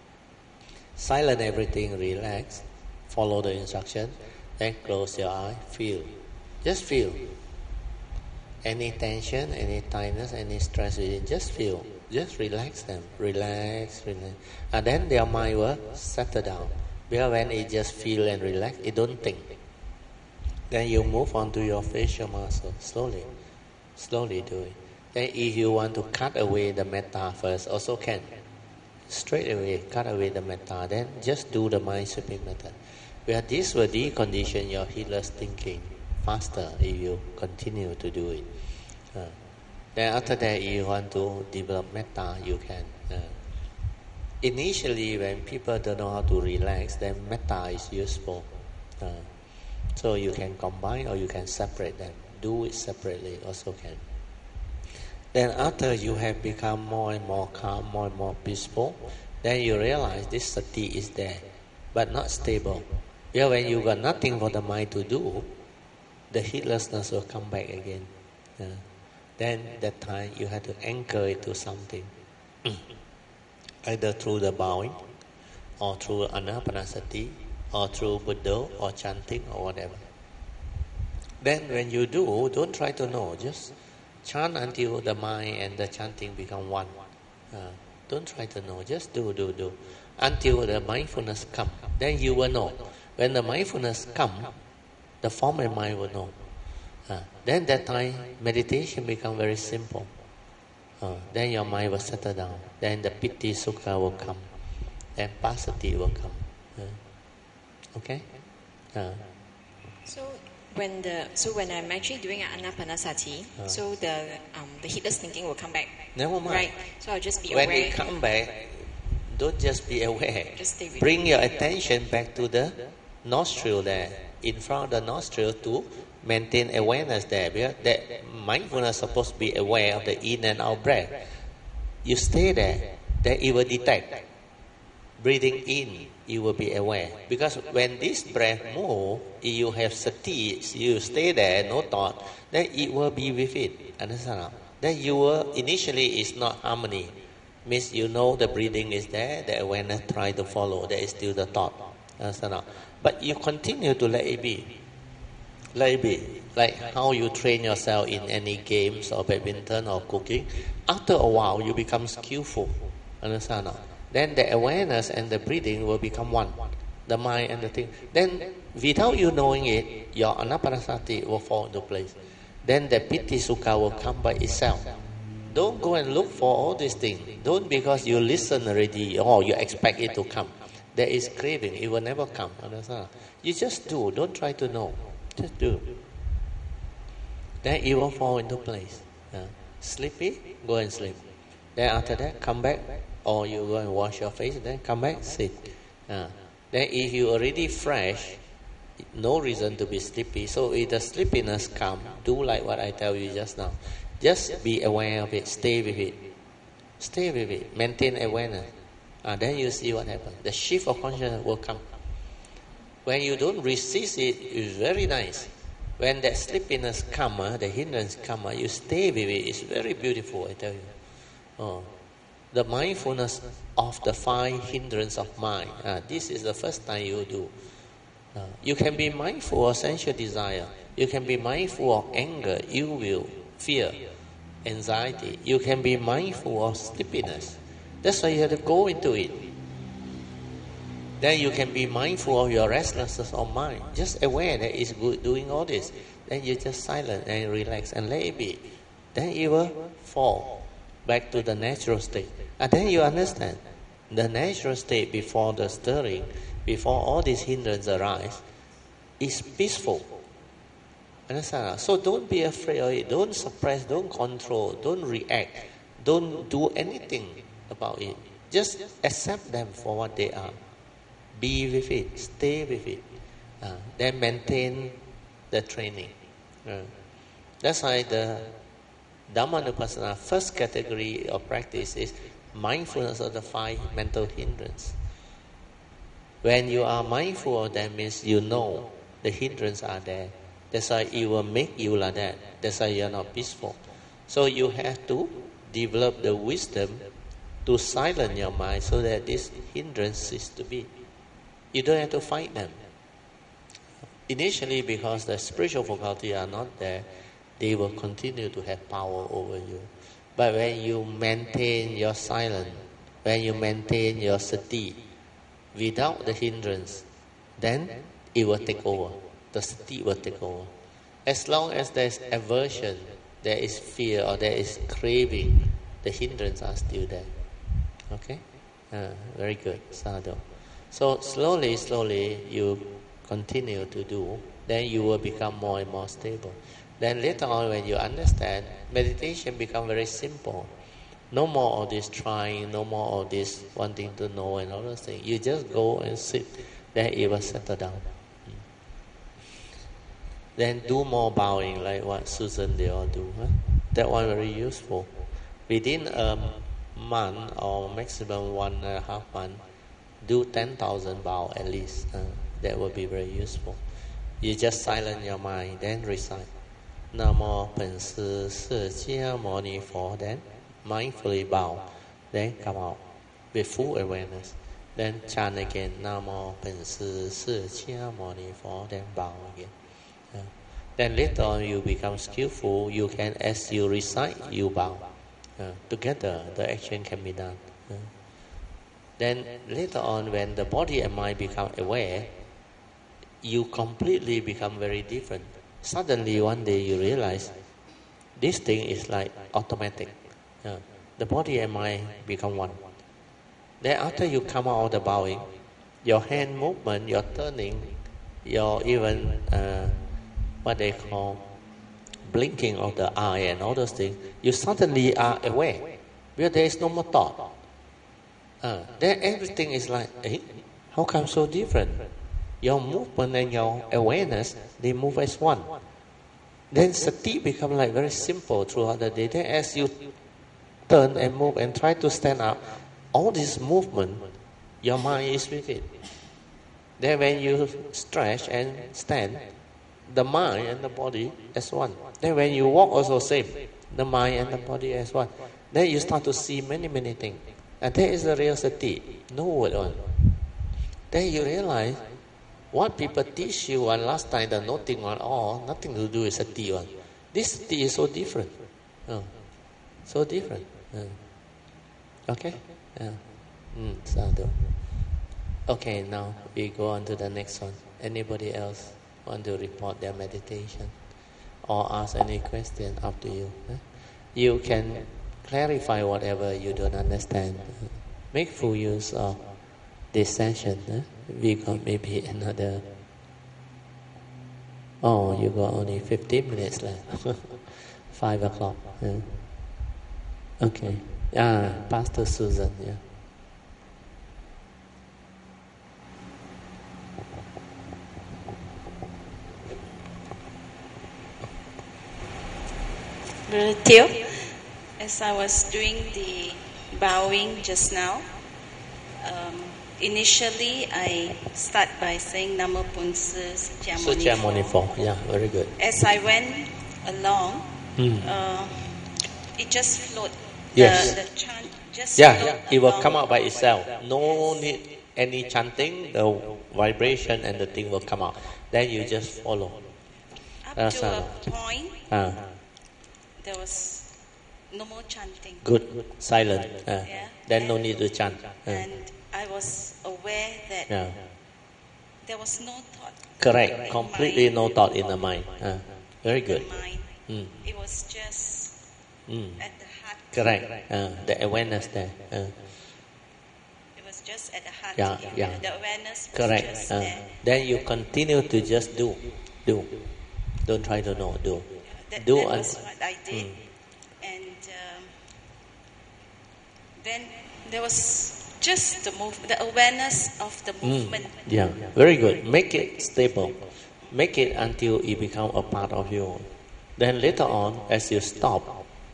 Speaker 1: Silent everything, relax, follow the instruction, then close your eye, feel. Just feel. Any tension, any tightness, any stress within, just feel. Just relax them. Relax, relax. And then their mind will settle down. Because when it just feel and relax, it don't think. Then you move on to your facial muscle, slowly. Slowly do it. Then if you want to cut away the metta first, also can. Straight away, cut away the metta. Then just do the mind sweeping method. Because this will decondition your heedless thinking faster if you continue to do it. Uh, then after that, if you want to develop metta, you can. Uh, initially, when people don't know how to relax, then metta is useful. Uh, so you can combine or you can separate them. Do it separately, also can. Then after you have become more and more calm, more and more peaceful, then you realize this sati is there, but not stable. Yeah, when you got nothing for the mind to do, the heedlessness will come back again. Uh, then that time you have to anchor it to something. Either through the bowing, or through anapanasati, or through Buddha, or chanting, or whatever. Then when you do, don't try to know, just chant until the mind and the chanting become one. Uh, don't try to know, just do, do, do. Until the mindfulness come, then you will know. When the mindfulness come, the form and mind will know. Uh, then that time, meditation become very simple. Uh, then your mind will settle down. Then the piti sukha will come. Then passaddhi will come. Uh, okay? Uh,
Speaker 4: So when the so when I'm actually doing an anapanasati, uh. so the um, the heedless thinking will come back.
Speaker 1: Never mind.
Speaker 4: Right. So I'll just be
Speaker 1: when
Speaker 4: aware.
Speaker 1: When it come back, don't just be aware.
Speaker 4: Just stay with
Speaker 1: Bring
Speaker 4: it.
Speaker 1: your attention back to the nostril there, in front of the nostril to maintain awareness there. Because that mindfulness is supposed to be aware of the in and out breath. You stay there, then it will detect. Breathing in, you will be aware. Because when this breath moves, you have sati, you stay there, no thought, then it will be with it. Understand? Then you will, initially it's not harmony. Means you know the breathing is there, the awareness try to follow, there is still the thought. Understand? But you continue to let it be. Let it be. Like how you train yourself in any games or badminton or cooking. After a while, you become skillful. Understand? Then the awareness and the breathing will become one. The mind and the thing. Then, without you knowing it, your anapanasati will fall into place. Then the piti sukha will come by itself. Don't go and look for all these things. Don't because you listen already or you expect it to come. There is craving. It will never come. Understand? You just do. Don't try to know. Just do. Then it will fall into place. Uh, sleepy? Go and sleep. Then after that, come back. Or you go and wash your face, then come back, sit. Uh, then if you already fresh, no reason to be sleepy. So if the sleepiness come, do like what I tell you just now. Just be aware of it, stay with it. Stay with it, maintain awareness. Uh, then you see what happens. The shift of consciousness will come. When you don't resist it, it's very nice. When that sleepiness come, uh, the hindrance come, uh, you stay with it. It's very beautiful, I tell you. Oh. The mindfulness of the five hindrance of mind. Uh, this is the first time you do. Uh, you can be mindful of sensual desire. You can be mindful of anger, ill will, fear, anxiety. You can be mindful of sleepiness. That's why you have to go into it. Then you can be mindful of your restlessness of mind. Just aware that it's good doing all this. Then you just silent and relax and let it be. Then it will fall back to the natural state. And then you understand the natural state before the stirring, before all these hindrances arise, is peaceful. Understand? So don't be afraid of it. Don't suppress, don't control, don't react, don't do anything about it. Just accept them for what they are. Be with it, stay with it. Uh, then maintain the training. Uh, that's why the Dhammanupassana, first category of practice is mindfulness of the five mental hindrances. When you are mindful of them, means you know the hindrances are there. That's why it will make you like that. That's why you are not peaceful. So you have to develop the wisdom to silence your mind so that this hindrance cease to be. You don't have to fight them. Initially, because the spiritual faculty are not there, they will continue to have power over you. But when you maintain your silence, when you maintain your sati, without the hindrance, then it will take over. The sati will take over. As long as there is aversion, there is fear, or there is craving, the hindrances are still there. Okay? Uh, very good. Sadhu. So slowly, slowly, you continue to do, then you will become more and more stable. Then later on, when you understand, meditation becomes very simple. No more of this trying, no more of this wanting to know and all those things. You just go and sit, then it will settle down. Then do more bowing, like what Susan they all do. Huh? That one very useful. Within a month or maximum one and a half month, do ten thousand bow at least. Uh, that will be very useful. You just silence your mind, then recite. Namo Pansi Sikya Moni For, then mindfully bow, then come out with full awareness. Then chant again, Namo Pansi Sikya Moni For, then bow again. Uh, then later on you become skillful, you can, as you recite, you bow. Uh, together the action can be done. Uh, then later on when the body and mind become aware, you completely become very different. Suddenly one day you realize this thing is like automatic. Uh, the body and mind become one. Then after you come out of the bowing, your hand movement, your turning, your even uh, what they call blinking of the eye and all those things, you suddenly are aware because there is no more thought. Uh, then everything is like, eh, how come so different? Your movement and your awareness, they move as one. Then sati become like very simple throughout the day. Then as you turn and move and try to stand up, all this movement, your mind is with it. Then when you stretch and stand, the mind and the body as one. Then when you walk also same, the mind and the body as one. Then you start to see many, many things. And that is the real sati, no word on. Then you realize what people teach you one last time, the nothing one, oh, nothing to do with sati one. This sati is so different. Oh, so different. Uh. Okay? Yeah. Mm, sadhu. Okay, now we go on to the next one. Anybody else want to report their meditation or ask any question? Up to you. Eh? You can clarify whatever you don't understand. Make full use of this session. Eh? We got maybe another. Oh, you got only fifteen minutes left. Five o'clock. Eh? Okay. Ah, Pastor Susan. Yeah.
Speaker 3: Brother Teo, as I was doing the bowing just now, um, initially I start by saying Namo Punsa
Speaker 1: Satya Muni Phổ. Yeah, very good.
Speaker 3: As I went along,
Speaker 1: mm.
Speaker 3: uh, it just flowed.
Speaker 1: Yes.
Speaker 3: The, the chant just
Speaker 1: yeah, yeah, it will
Speaker 3: along.
Speaker 1: come out by itself. No need any chanting, the vibration and the thing will come out. Then you just follow.
Speaker 3: Up
Speaker 1: That's
Speaker 3: to
Speaker 1: how.
Speaker 3: a point,
Speaker 1: Ah.
Speaker 3: there was no more chanting.
Speaker 1: Good, silent. Uh,
Speaker 3: Yeah.
Speaker 1: then
Speaker 3: and,
Speaker 1: no need to chant. Uh,
Speaker 3: And I was aware that
Speaker 1: yeah.
Speaker 3: there was no thought.
Speaker 1: Correct,
Speaker 3: in
Speaker 1: completely
Speaker 3: my,
Speaker 1: no thought in the mind. Uh, very good.
Speaker 3: Mind.
Speaker 1: Mm.
Speaker 3: It was just
Speaker 1: Mm.
Speaker 3: at the heart.
Speaker 1: Correct, uh, the awareness there. Uh,
Speaker 3: It was just at the heart.
Speaker 1: yeah, yeah.
Speaker 3: The awareness was
Speaker 1: Correct.
Speaker 3: just
Speaker 1: Uh,
Speaker 3: there.
Speaker 1: then you continue to just do, do. Don't try to know, do.
Speaker 3: That,
Speaker 1: do
Speaker 3: that
Speaker 1: un-
Speaker 3: was what I did.
Speaker 1: Mm.
Speaker 3: And um, then there was just the move, the awareness of the movement.
Speaker 1: Mm. Yeah, very good. Make it stable. Make it until it becomes a part of you. Then later on, as you stop,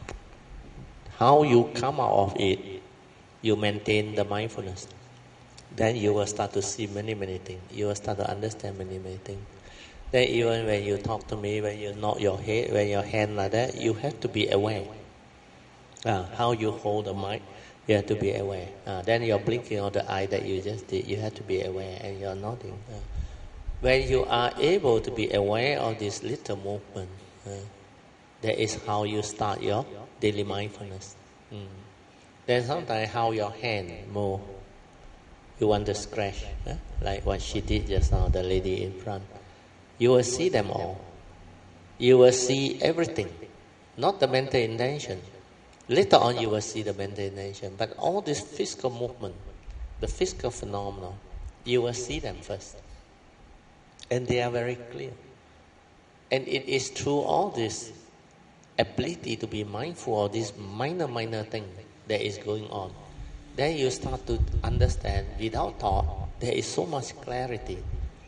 Speaker 1: how you come out of it, you maintain the mindfulness. Then you will start to see many, many things. You will start to understand many, many things. Then even when you talk to me, when you nod your head, when your hand like that, you have to be aware. Uh, how you hold the mic, you have to be aware. Uh, then your blinking of the eye that you just did, you have to be aware, and you're nodding. Uh, when you are able to be aware of this little movement, uh, that is how you start your daily mindfulness. Mm. Then sometimes how your hand move, you want to scratch, uh, like what she did just now, the lady in front. You will see them all. You will see everything, not the mental intention. Later on you will see the mental intention, but all this physical movement, the physical phenomena, you will see them first. And they are very clear. And it is through all this ability to be mindful of this minor, minor thing that is going on. Then you start to understand without thought, there is so much clarity.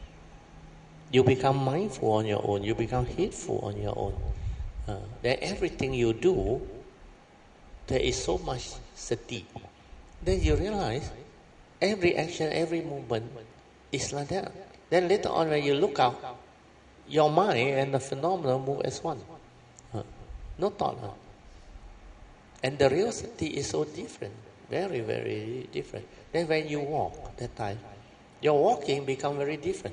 Speaker 1: You become mindful on your own. You become heedful on your own. Uh, then everything you do, there is so much sati. Then you realize every action, every movement is like that. Then later on when you look out, your mind and the phenomena move as one. Uh, no thought. Uh. And the real sati is so different. Very, very different. Then when you walk that time, your walking become very different.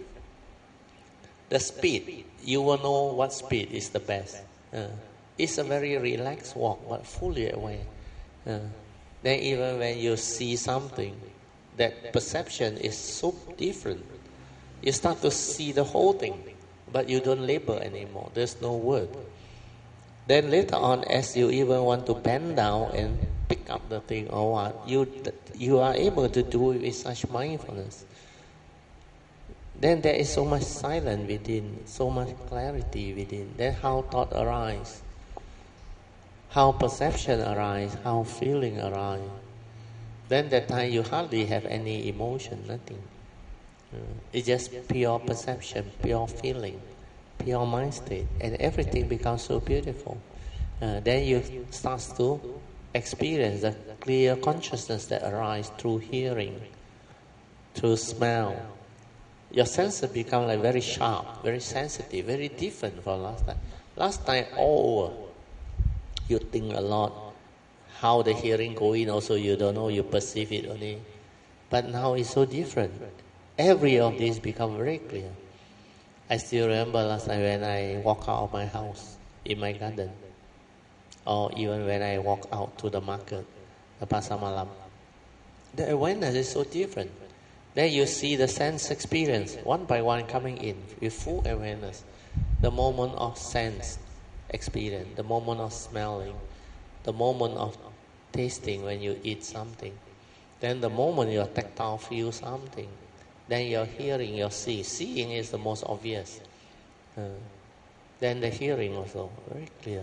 Speaker 1: The speed, you will know what speed is the best. Uh, it's a very relaxed walk, but fully aware. Uh, then even when you see something, that perception is so different. You start to see the whole thing. but you don't label anymore. There's no word. Then later on, as you even want to bend down and pick up the thing or what, you you are able to do it with such mindfulness. Then there is so much silence within, so much clarity within. Then how thought arise, how perception arise, how feeling arise. Then that time you hardly have any emotion, nothing. Uh, it's just pure perception, pure feeling, pure mind state, and everything becomes so beautiful. Uh, then you start to experience the clear consciousness that arises through hearing, through smell. Your senses become like very sharp, very sensitive, very different from last time. Last time, all over, you think a lot. How the hearing going also you don't know, you perceive it only. But now it's so different. Every of these become very clear. I still remember last time when I walk out of my house, in my garden, or even when I walk out to the market, the Pasar Malam. The awareness is so different. Then you see the sense experience, one by one coming in with full awareness. The moment of sense experience, the moment of smelling, the moment of tasting when you eat something. Then the moment your tactile feel something. Then your hearing, your see. Seeing is the most obvious. Uh, then the hearing also, very clear.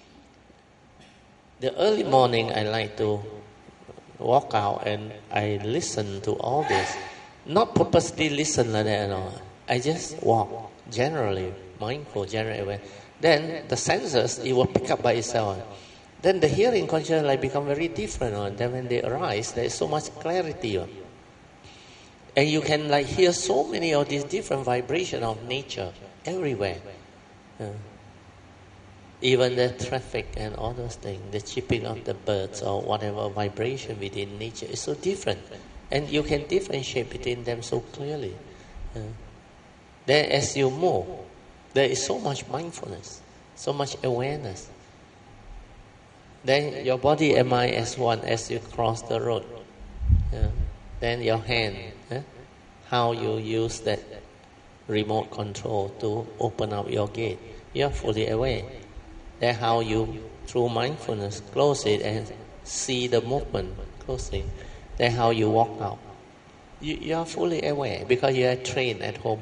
Speaker 1: The early morning I like to walk out and I listen to all this. Not purposely listen like that, no. I just walk, generally, mindful, generally aware. Then the senses, it will pick up by itself. Then the hearing consciousness like become very different. No? Then when they arise, there is so much clarity. No? And you can like hear so many of these different vibrations of nature everywhere. Uh, even the traffic and all those things, the chirping of the birds or whatever vibration within nature is so different. And you can differentiate between them so clearly. Uh, then as you move, there is so much mindfulness, so much awareness. Then your body and mind as one as you cross the road. Uh, then your hand, uh, how you use that remote control to open up your gate. You are fully aware. Then how you, through mindfulness, close it and see the movement closing. Then how you walk out. You, you are fully aware because you are trained at home.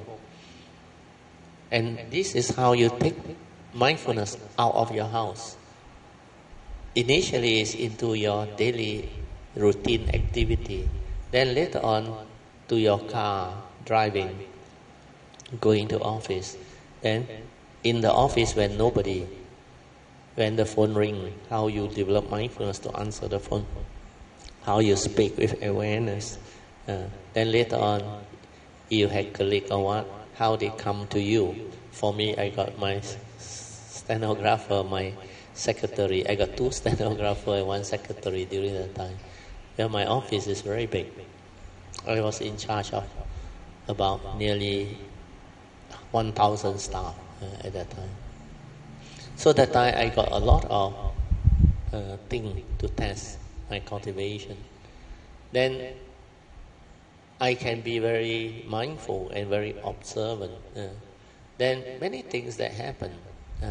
Speaker 1: And this is how you take mindfulness out of your house. Initially it's into your daily routine activity. Then later on to your car, driving, going to office. Then in the office when nobody, when the phone rings, how you develop mindfulness to answer the phone. How you speak with awareness. Uh, then later on, you had colleague or what, how they come to you. For me, I got my stenographer, my secretary. I got two stenographers and one secretary during that time. Yeah, my office is very big. I was in charge of about nearly one thousand staff uh, at that time. So that time I got a lot of uh, things to test my cultivation. Then I can be very mindful and very observant. Uh, then many things that happen. Uh,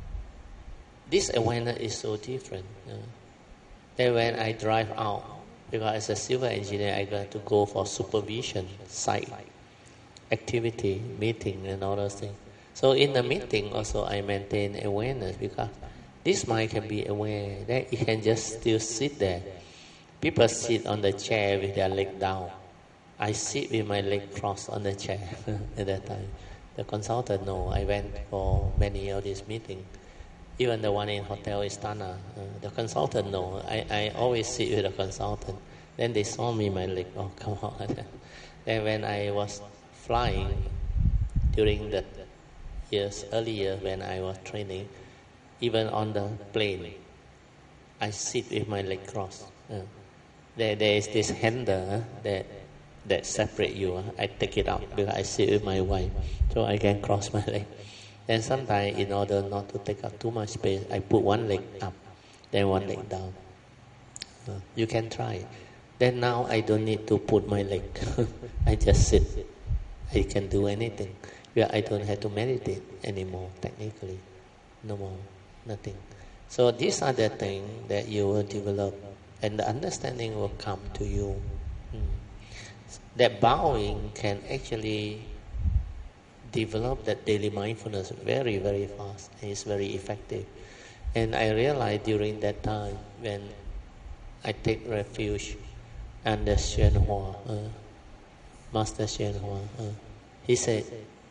Speaker 1: this awareness is so different. Uh, then when I drive out, because as a civil engineer, I got to go for supervision, site activity, meeting, and all those things. So in the meeting also I maintain awareness because this mind can be aware that it can just still sit there. People sit on the chair with their leg down. I sit with my leg crossed on the chair at that time. The consultant know I went for many of these meetings. Even the one in Hotel Istana, uh, the consultant know. I, I always sit with the consultant. Then they saw me, my leg, oh come on. Then when I was flying during the years earlier when I was training, even on the plane, I sit with my leg crossed. Uh, there, there is this handle uh, that that separate you. Uh, I take it out because I sit with my wife, so I can cross my leg. Then sometimes, in order not to take up too much space, I put one leg up, then one leg down. Uh, you can try. Then now I don't need to put my leg. I just sit. I can do anything. where I don't have to meditate anymore, technically. No more, nothing. So these are the things that you will develop, and the understanding will come to you. Mm. That bowing can actually develop that daily mindfulness very, very fast, and it's very effective. And I realized during that time when I take refuge under Xuan Hua, uh, Master Xuan Hua, uh, he said,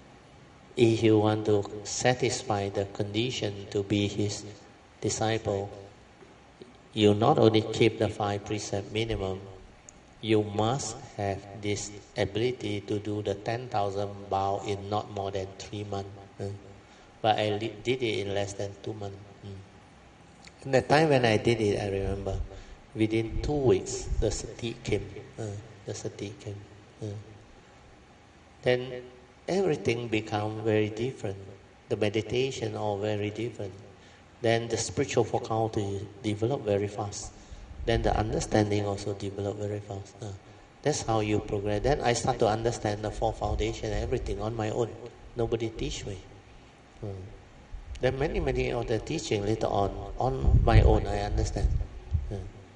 Speaker 1: if you want to satisfy the condition to be his disciple, you not only keep the five precepts minimum, you must have this ability to do the ten thousand bow in not more than three months. Uh, but I li- did it in less than two months. Mm. In the time when I did it, I remember, within two weeks, the sati came. Uh, the sati came. Uh. Then everything become very different. The meditation all very different. Then the spiritual faculty develop very fast. Then the understanding also develop very fast. Uh, that's how you progress. Then I start to understand the four foundation, everything on my own. Nobody teach me. Uh, then many, many other teaching later on, on my own I understand. Uh,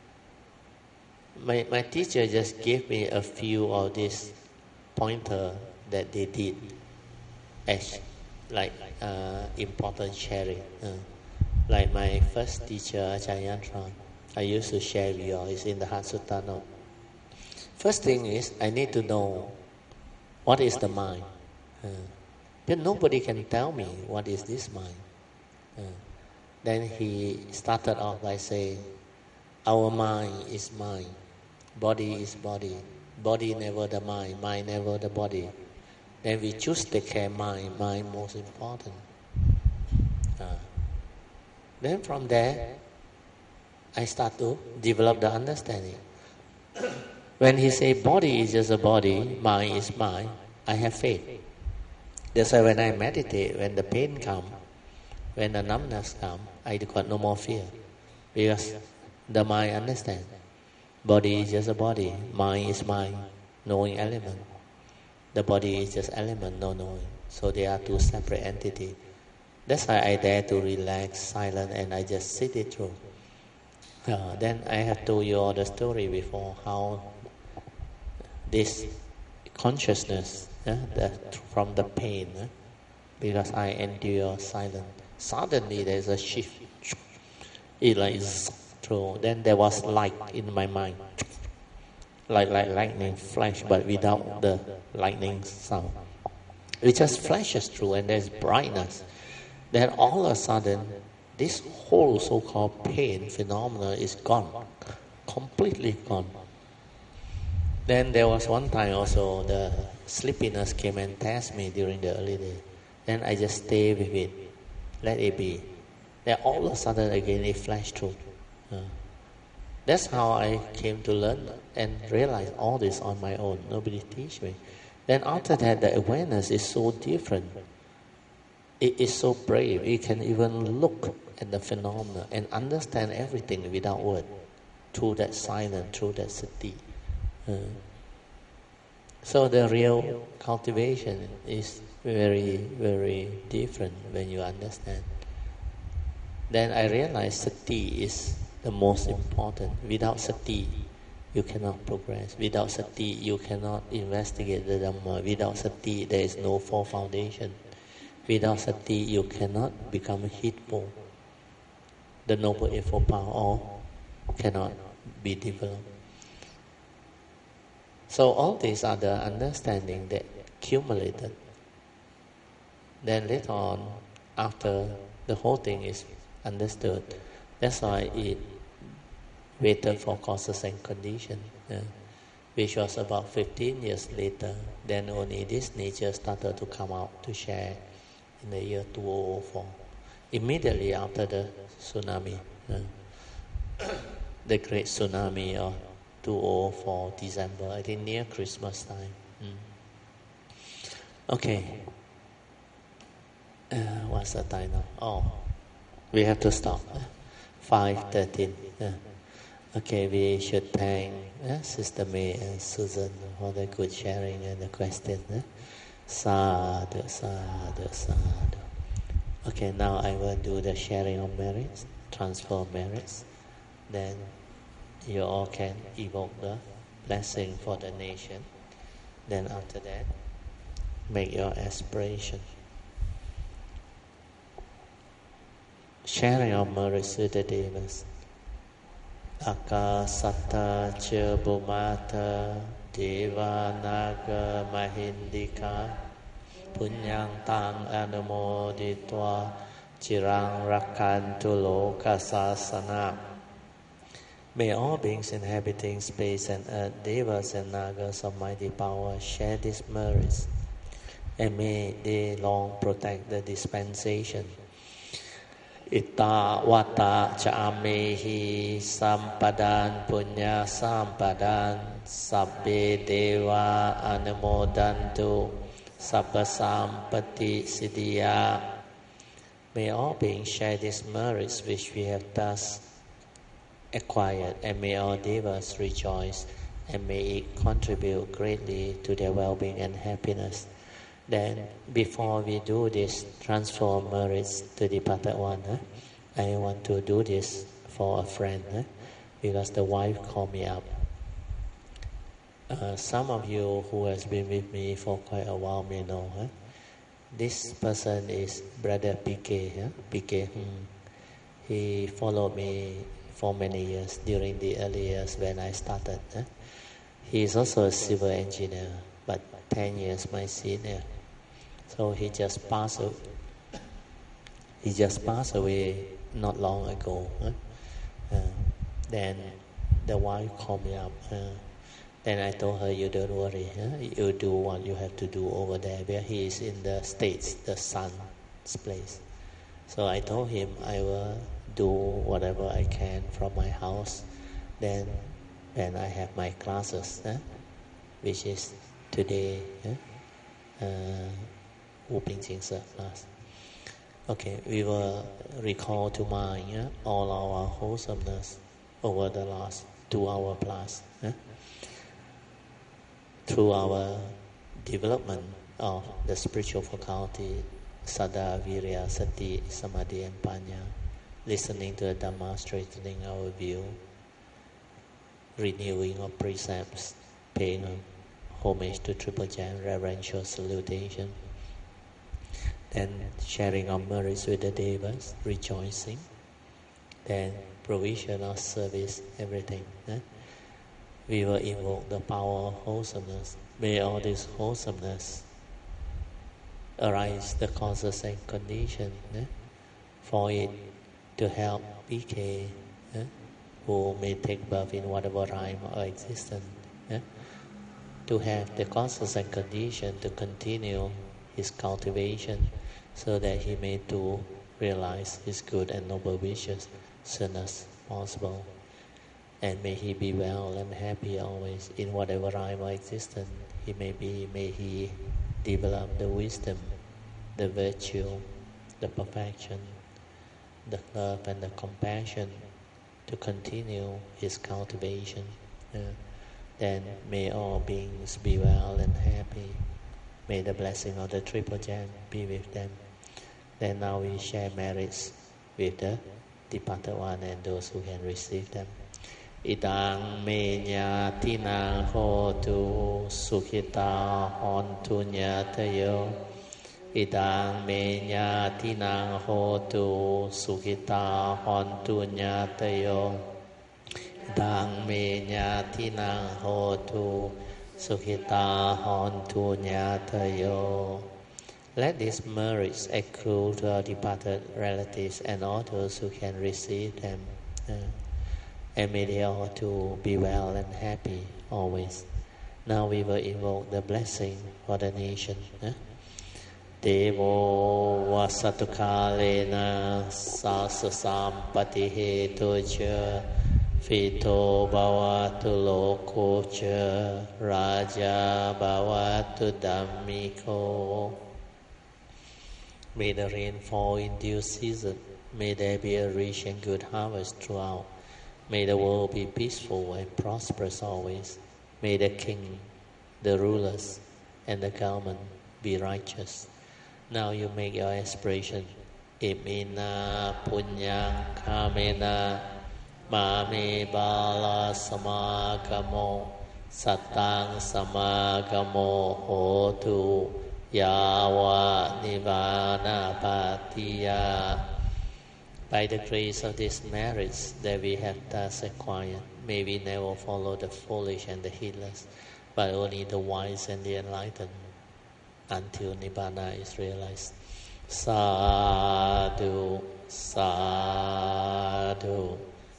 Speaker 1: my, my teacher just gave me a few of these pointer that they did as like uh, important sharing. Uh, like my first teacher, Ajahn Yantra, I used to share with you all, it's in the Heart Sutta note. First thing is, I need to know what is the mind. Uh, then nobody can tell me what is this mind. Uh, then he started off by saying, our mind is mind, body is body, body never the mind, mind never the body. Then we choose to take care of mind, mind most important. Uh, then from there, I start to develop the understanding. When he say body is just a body, mind is mind, I have faith. That's why when I meditate, when the pain comes, when the numbness comes, I got no more fear. Because the mind understands. Body is just a body, mind is mind, knowing element. The body is just element, no knowing. So they are two separate entities. That's why I dare to relax, silent, and I just sit it through. Uh, then I have told you all the story before, how this consciousness, uh, the, from the pain, uh, because I endure silent, suddenly there's a shift. It like through. Then there was light in my mind, like like lightning flash, but without the lightning sound. It just flashes through, and there's brightness. Then all of a sudden, this whole so-called pain phenomena is gone, completely gone. Then there was one time also the sleepiness came and test me during the early day. Then I just stay with it, let it be. Then all of a sudden again it flashed through. Uh, that's how I came to learn and realize all this on my own. Nobody teach me. Then after that, the awareness is so different. It is so brave. You can even look at the phenomena and understand everything without word, through that silence, through that sati. Uh, so the real cultivation is very, very different when you understand. Then I realized sati is the most important. Without sati, you cannot progress. Without sati, you cannot investigate the Dhamma. Without sati, there is no four foundation. Without sati, you cannot become heedful. The Noble Eightfold Path all cannot be developed. So all these are the understanding that accumulated. Then later on, after the whole thing is understood, that's why it waited for causes and conditions, uh, which was about fifteen years later. Then only this nature started to come out to share in the year two thousand four, immediately after the tsunami, uh, the great tsunami of two thousand four, December, I think near Christmas time. Mm. Okay. Uh, what's the time now? Oh, we have to stop. Uh, five thirteen. Uh, okay, we should thank uh, Sister May and Susan for the good sharing and the question. Uh. Sadhu, sadhu, sadhu. Okay, now I will do the sharing of merits, transfer of merits. Then you all can evoke the blessing for the nation. Then after that, make your aspiration. Sharing of merits with the devas. Akasata cha bhumata deva naga mahindika punyang tang anumoditva chirang rakantu loka sasana. May all beings inhabiting space and earth, devas and nagas of mighty power, share these merits, and may they long protect the dispensation. Ita wata cha'amehi sampadan punya sampadan sabbe deva anumodantu sabba sampati siddhya. May all beings share these merits which we have thus acquired, and may all devas rejoice, and may it contribute greatly to their well-being and happiness. Then, before we do this transfer of merits to the departed one, huh, I want to do this for a friend, huh, because the wife called me up. Uh, some of you who has been with me for quite a while may know. Huh? This person is Brother P K. Huh? P K. Hmm. He followed me for many years during the early years when I started. Huh? He is also a civil engineer, but ten years my senior. So he just passed away. He just passed away not long ago. Huh? Uh, then the wife called me up. Uh, then I told her, "You don't worry. Huh? You do what you have to do over there, where he is in the States, the son's place." So I told him I will do whatever I can from my house. Then, when I have my classes, huh? which is today. Huh? Uh, Wu Ping Jing Se class. Okay, we will recall to mind yeah, all our wholesomeness over the last two hour plus. Yeah? Through our development of the spiritual faculty, Saddha, Virya, Sati, Samadhi and Panya, listening to the Dhamma, strengthening our view, renewing of precepts, paying homage to Triple Gem, reverential salutation, then sharing our merits with the devas, rejoicing, then provision of service, everything. Eh? We will invoke the power of wholesomeness. May all this wholesomeness arise the causes and conditions eh? for it to help P K, eh? who may take birth in whatever rhyme or existence, eh? to have the causes and conditions to continue his cultivation, so that he may too realize his good and noble wishes soon as possible. And may he be well and happy always in whatever rhyme or existence he may be. May he develop the wisdom, the virtue, the perfection, the love and the compassion to continue his cultivation. Uh, then may all beings be well and happy. May the blessing of the Triple Gem be with them. Then now we share merits with the departed one and those who can receive them. Idang me nyatinang hotu sukhita hontu nyatayo. Idang me nyatinang hotu sukhita hontu nyatayo. Idang me nyatinang hotu sukhita hontu nyatayo. Let these merits accrue to our departed relatives and all those who can receive them. Uh, and may they all too be well and happy always. Now we will invoke the blessing for the nation. Uh, Devo vasatukālena sāsasampati hetuca Fito bhavatu lokoca Raja bhavatu dhammiko. May the rain fall in due season. May there be a rich and good harvest throughout. May the world be peaceful and prosperous always. May the king, the rulers, and the government be righteous. Now you make your aspiration. Imina punyang kamena mame bala samagamo satang samagamo hotu yawa nivana patiya. By the grace of these merits that we have thus acquired, may we never follow the foolish and the heedless, but only the wise and the enlightened, until Nibbana is realized. Sadhu, sadhu,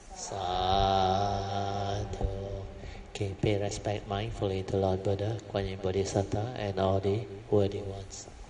Speaker 1: sadhu. Okay, pay respect mindfully to Lord Buddha, Kuan Yin Bodhisattva, and all the worthy ones.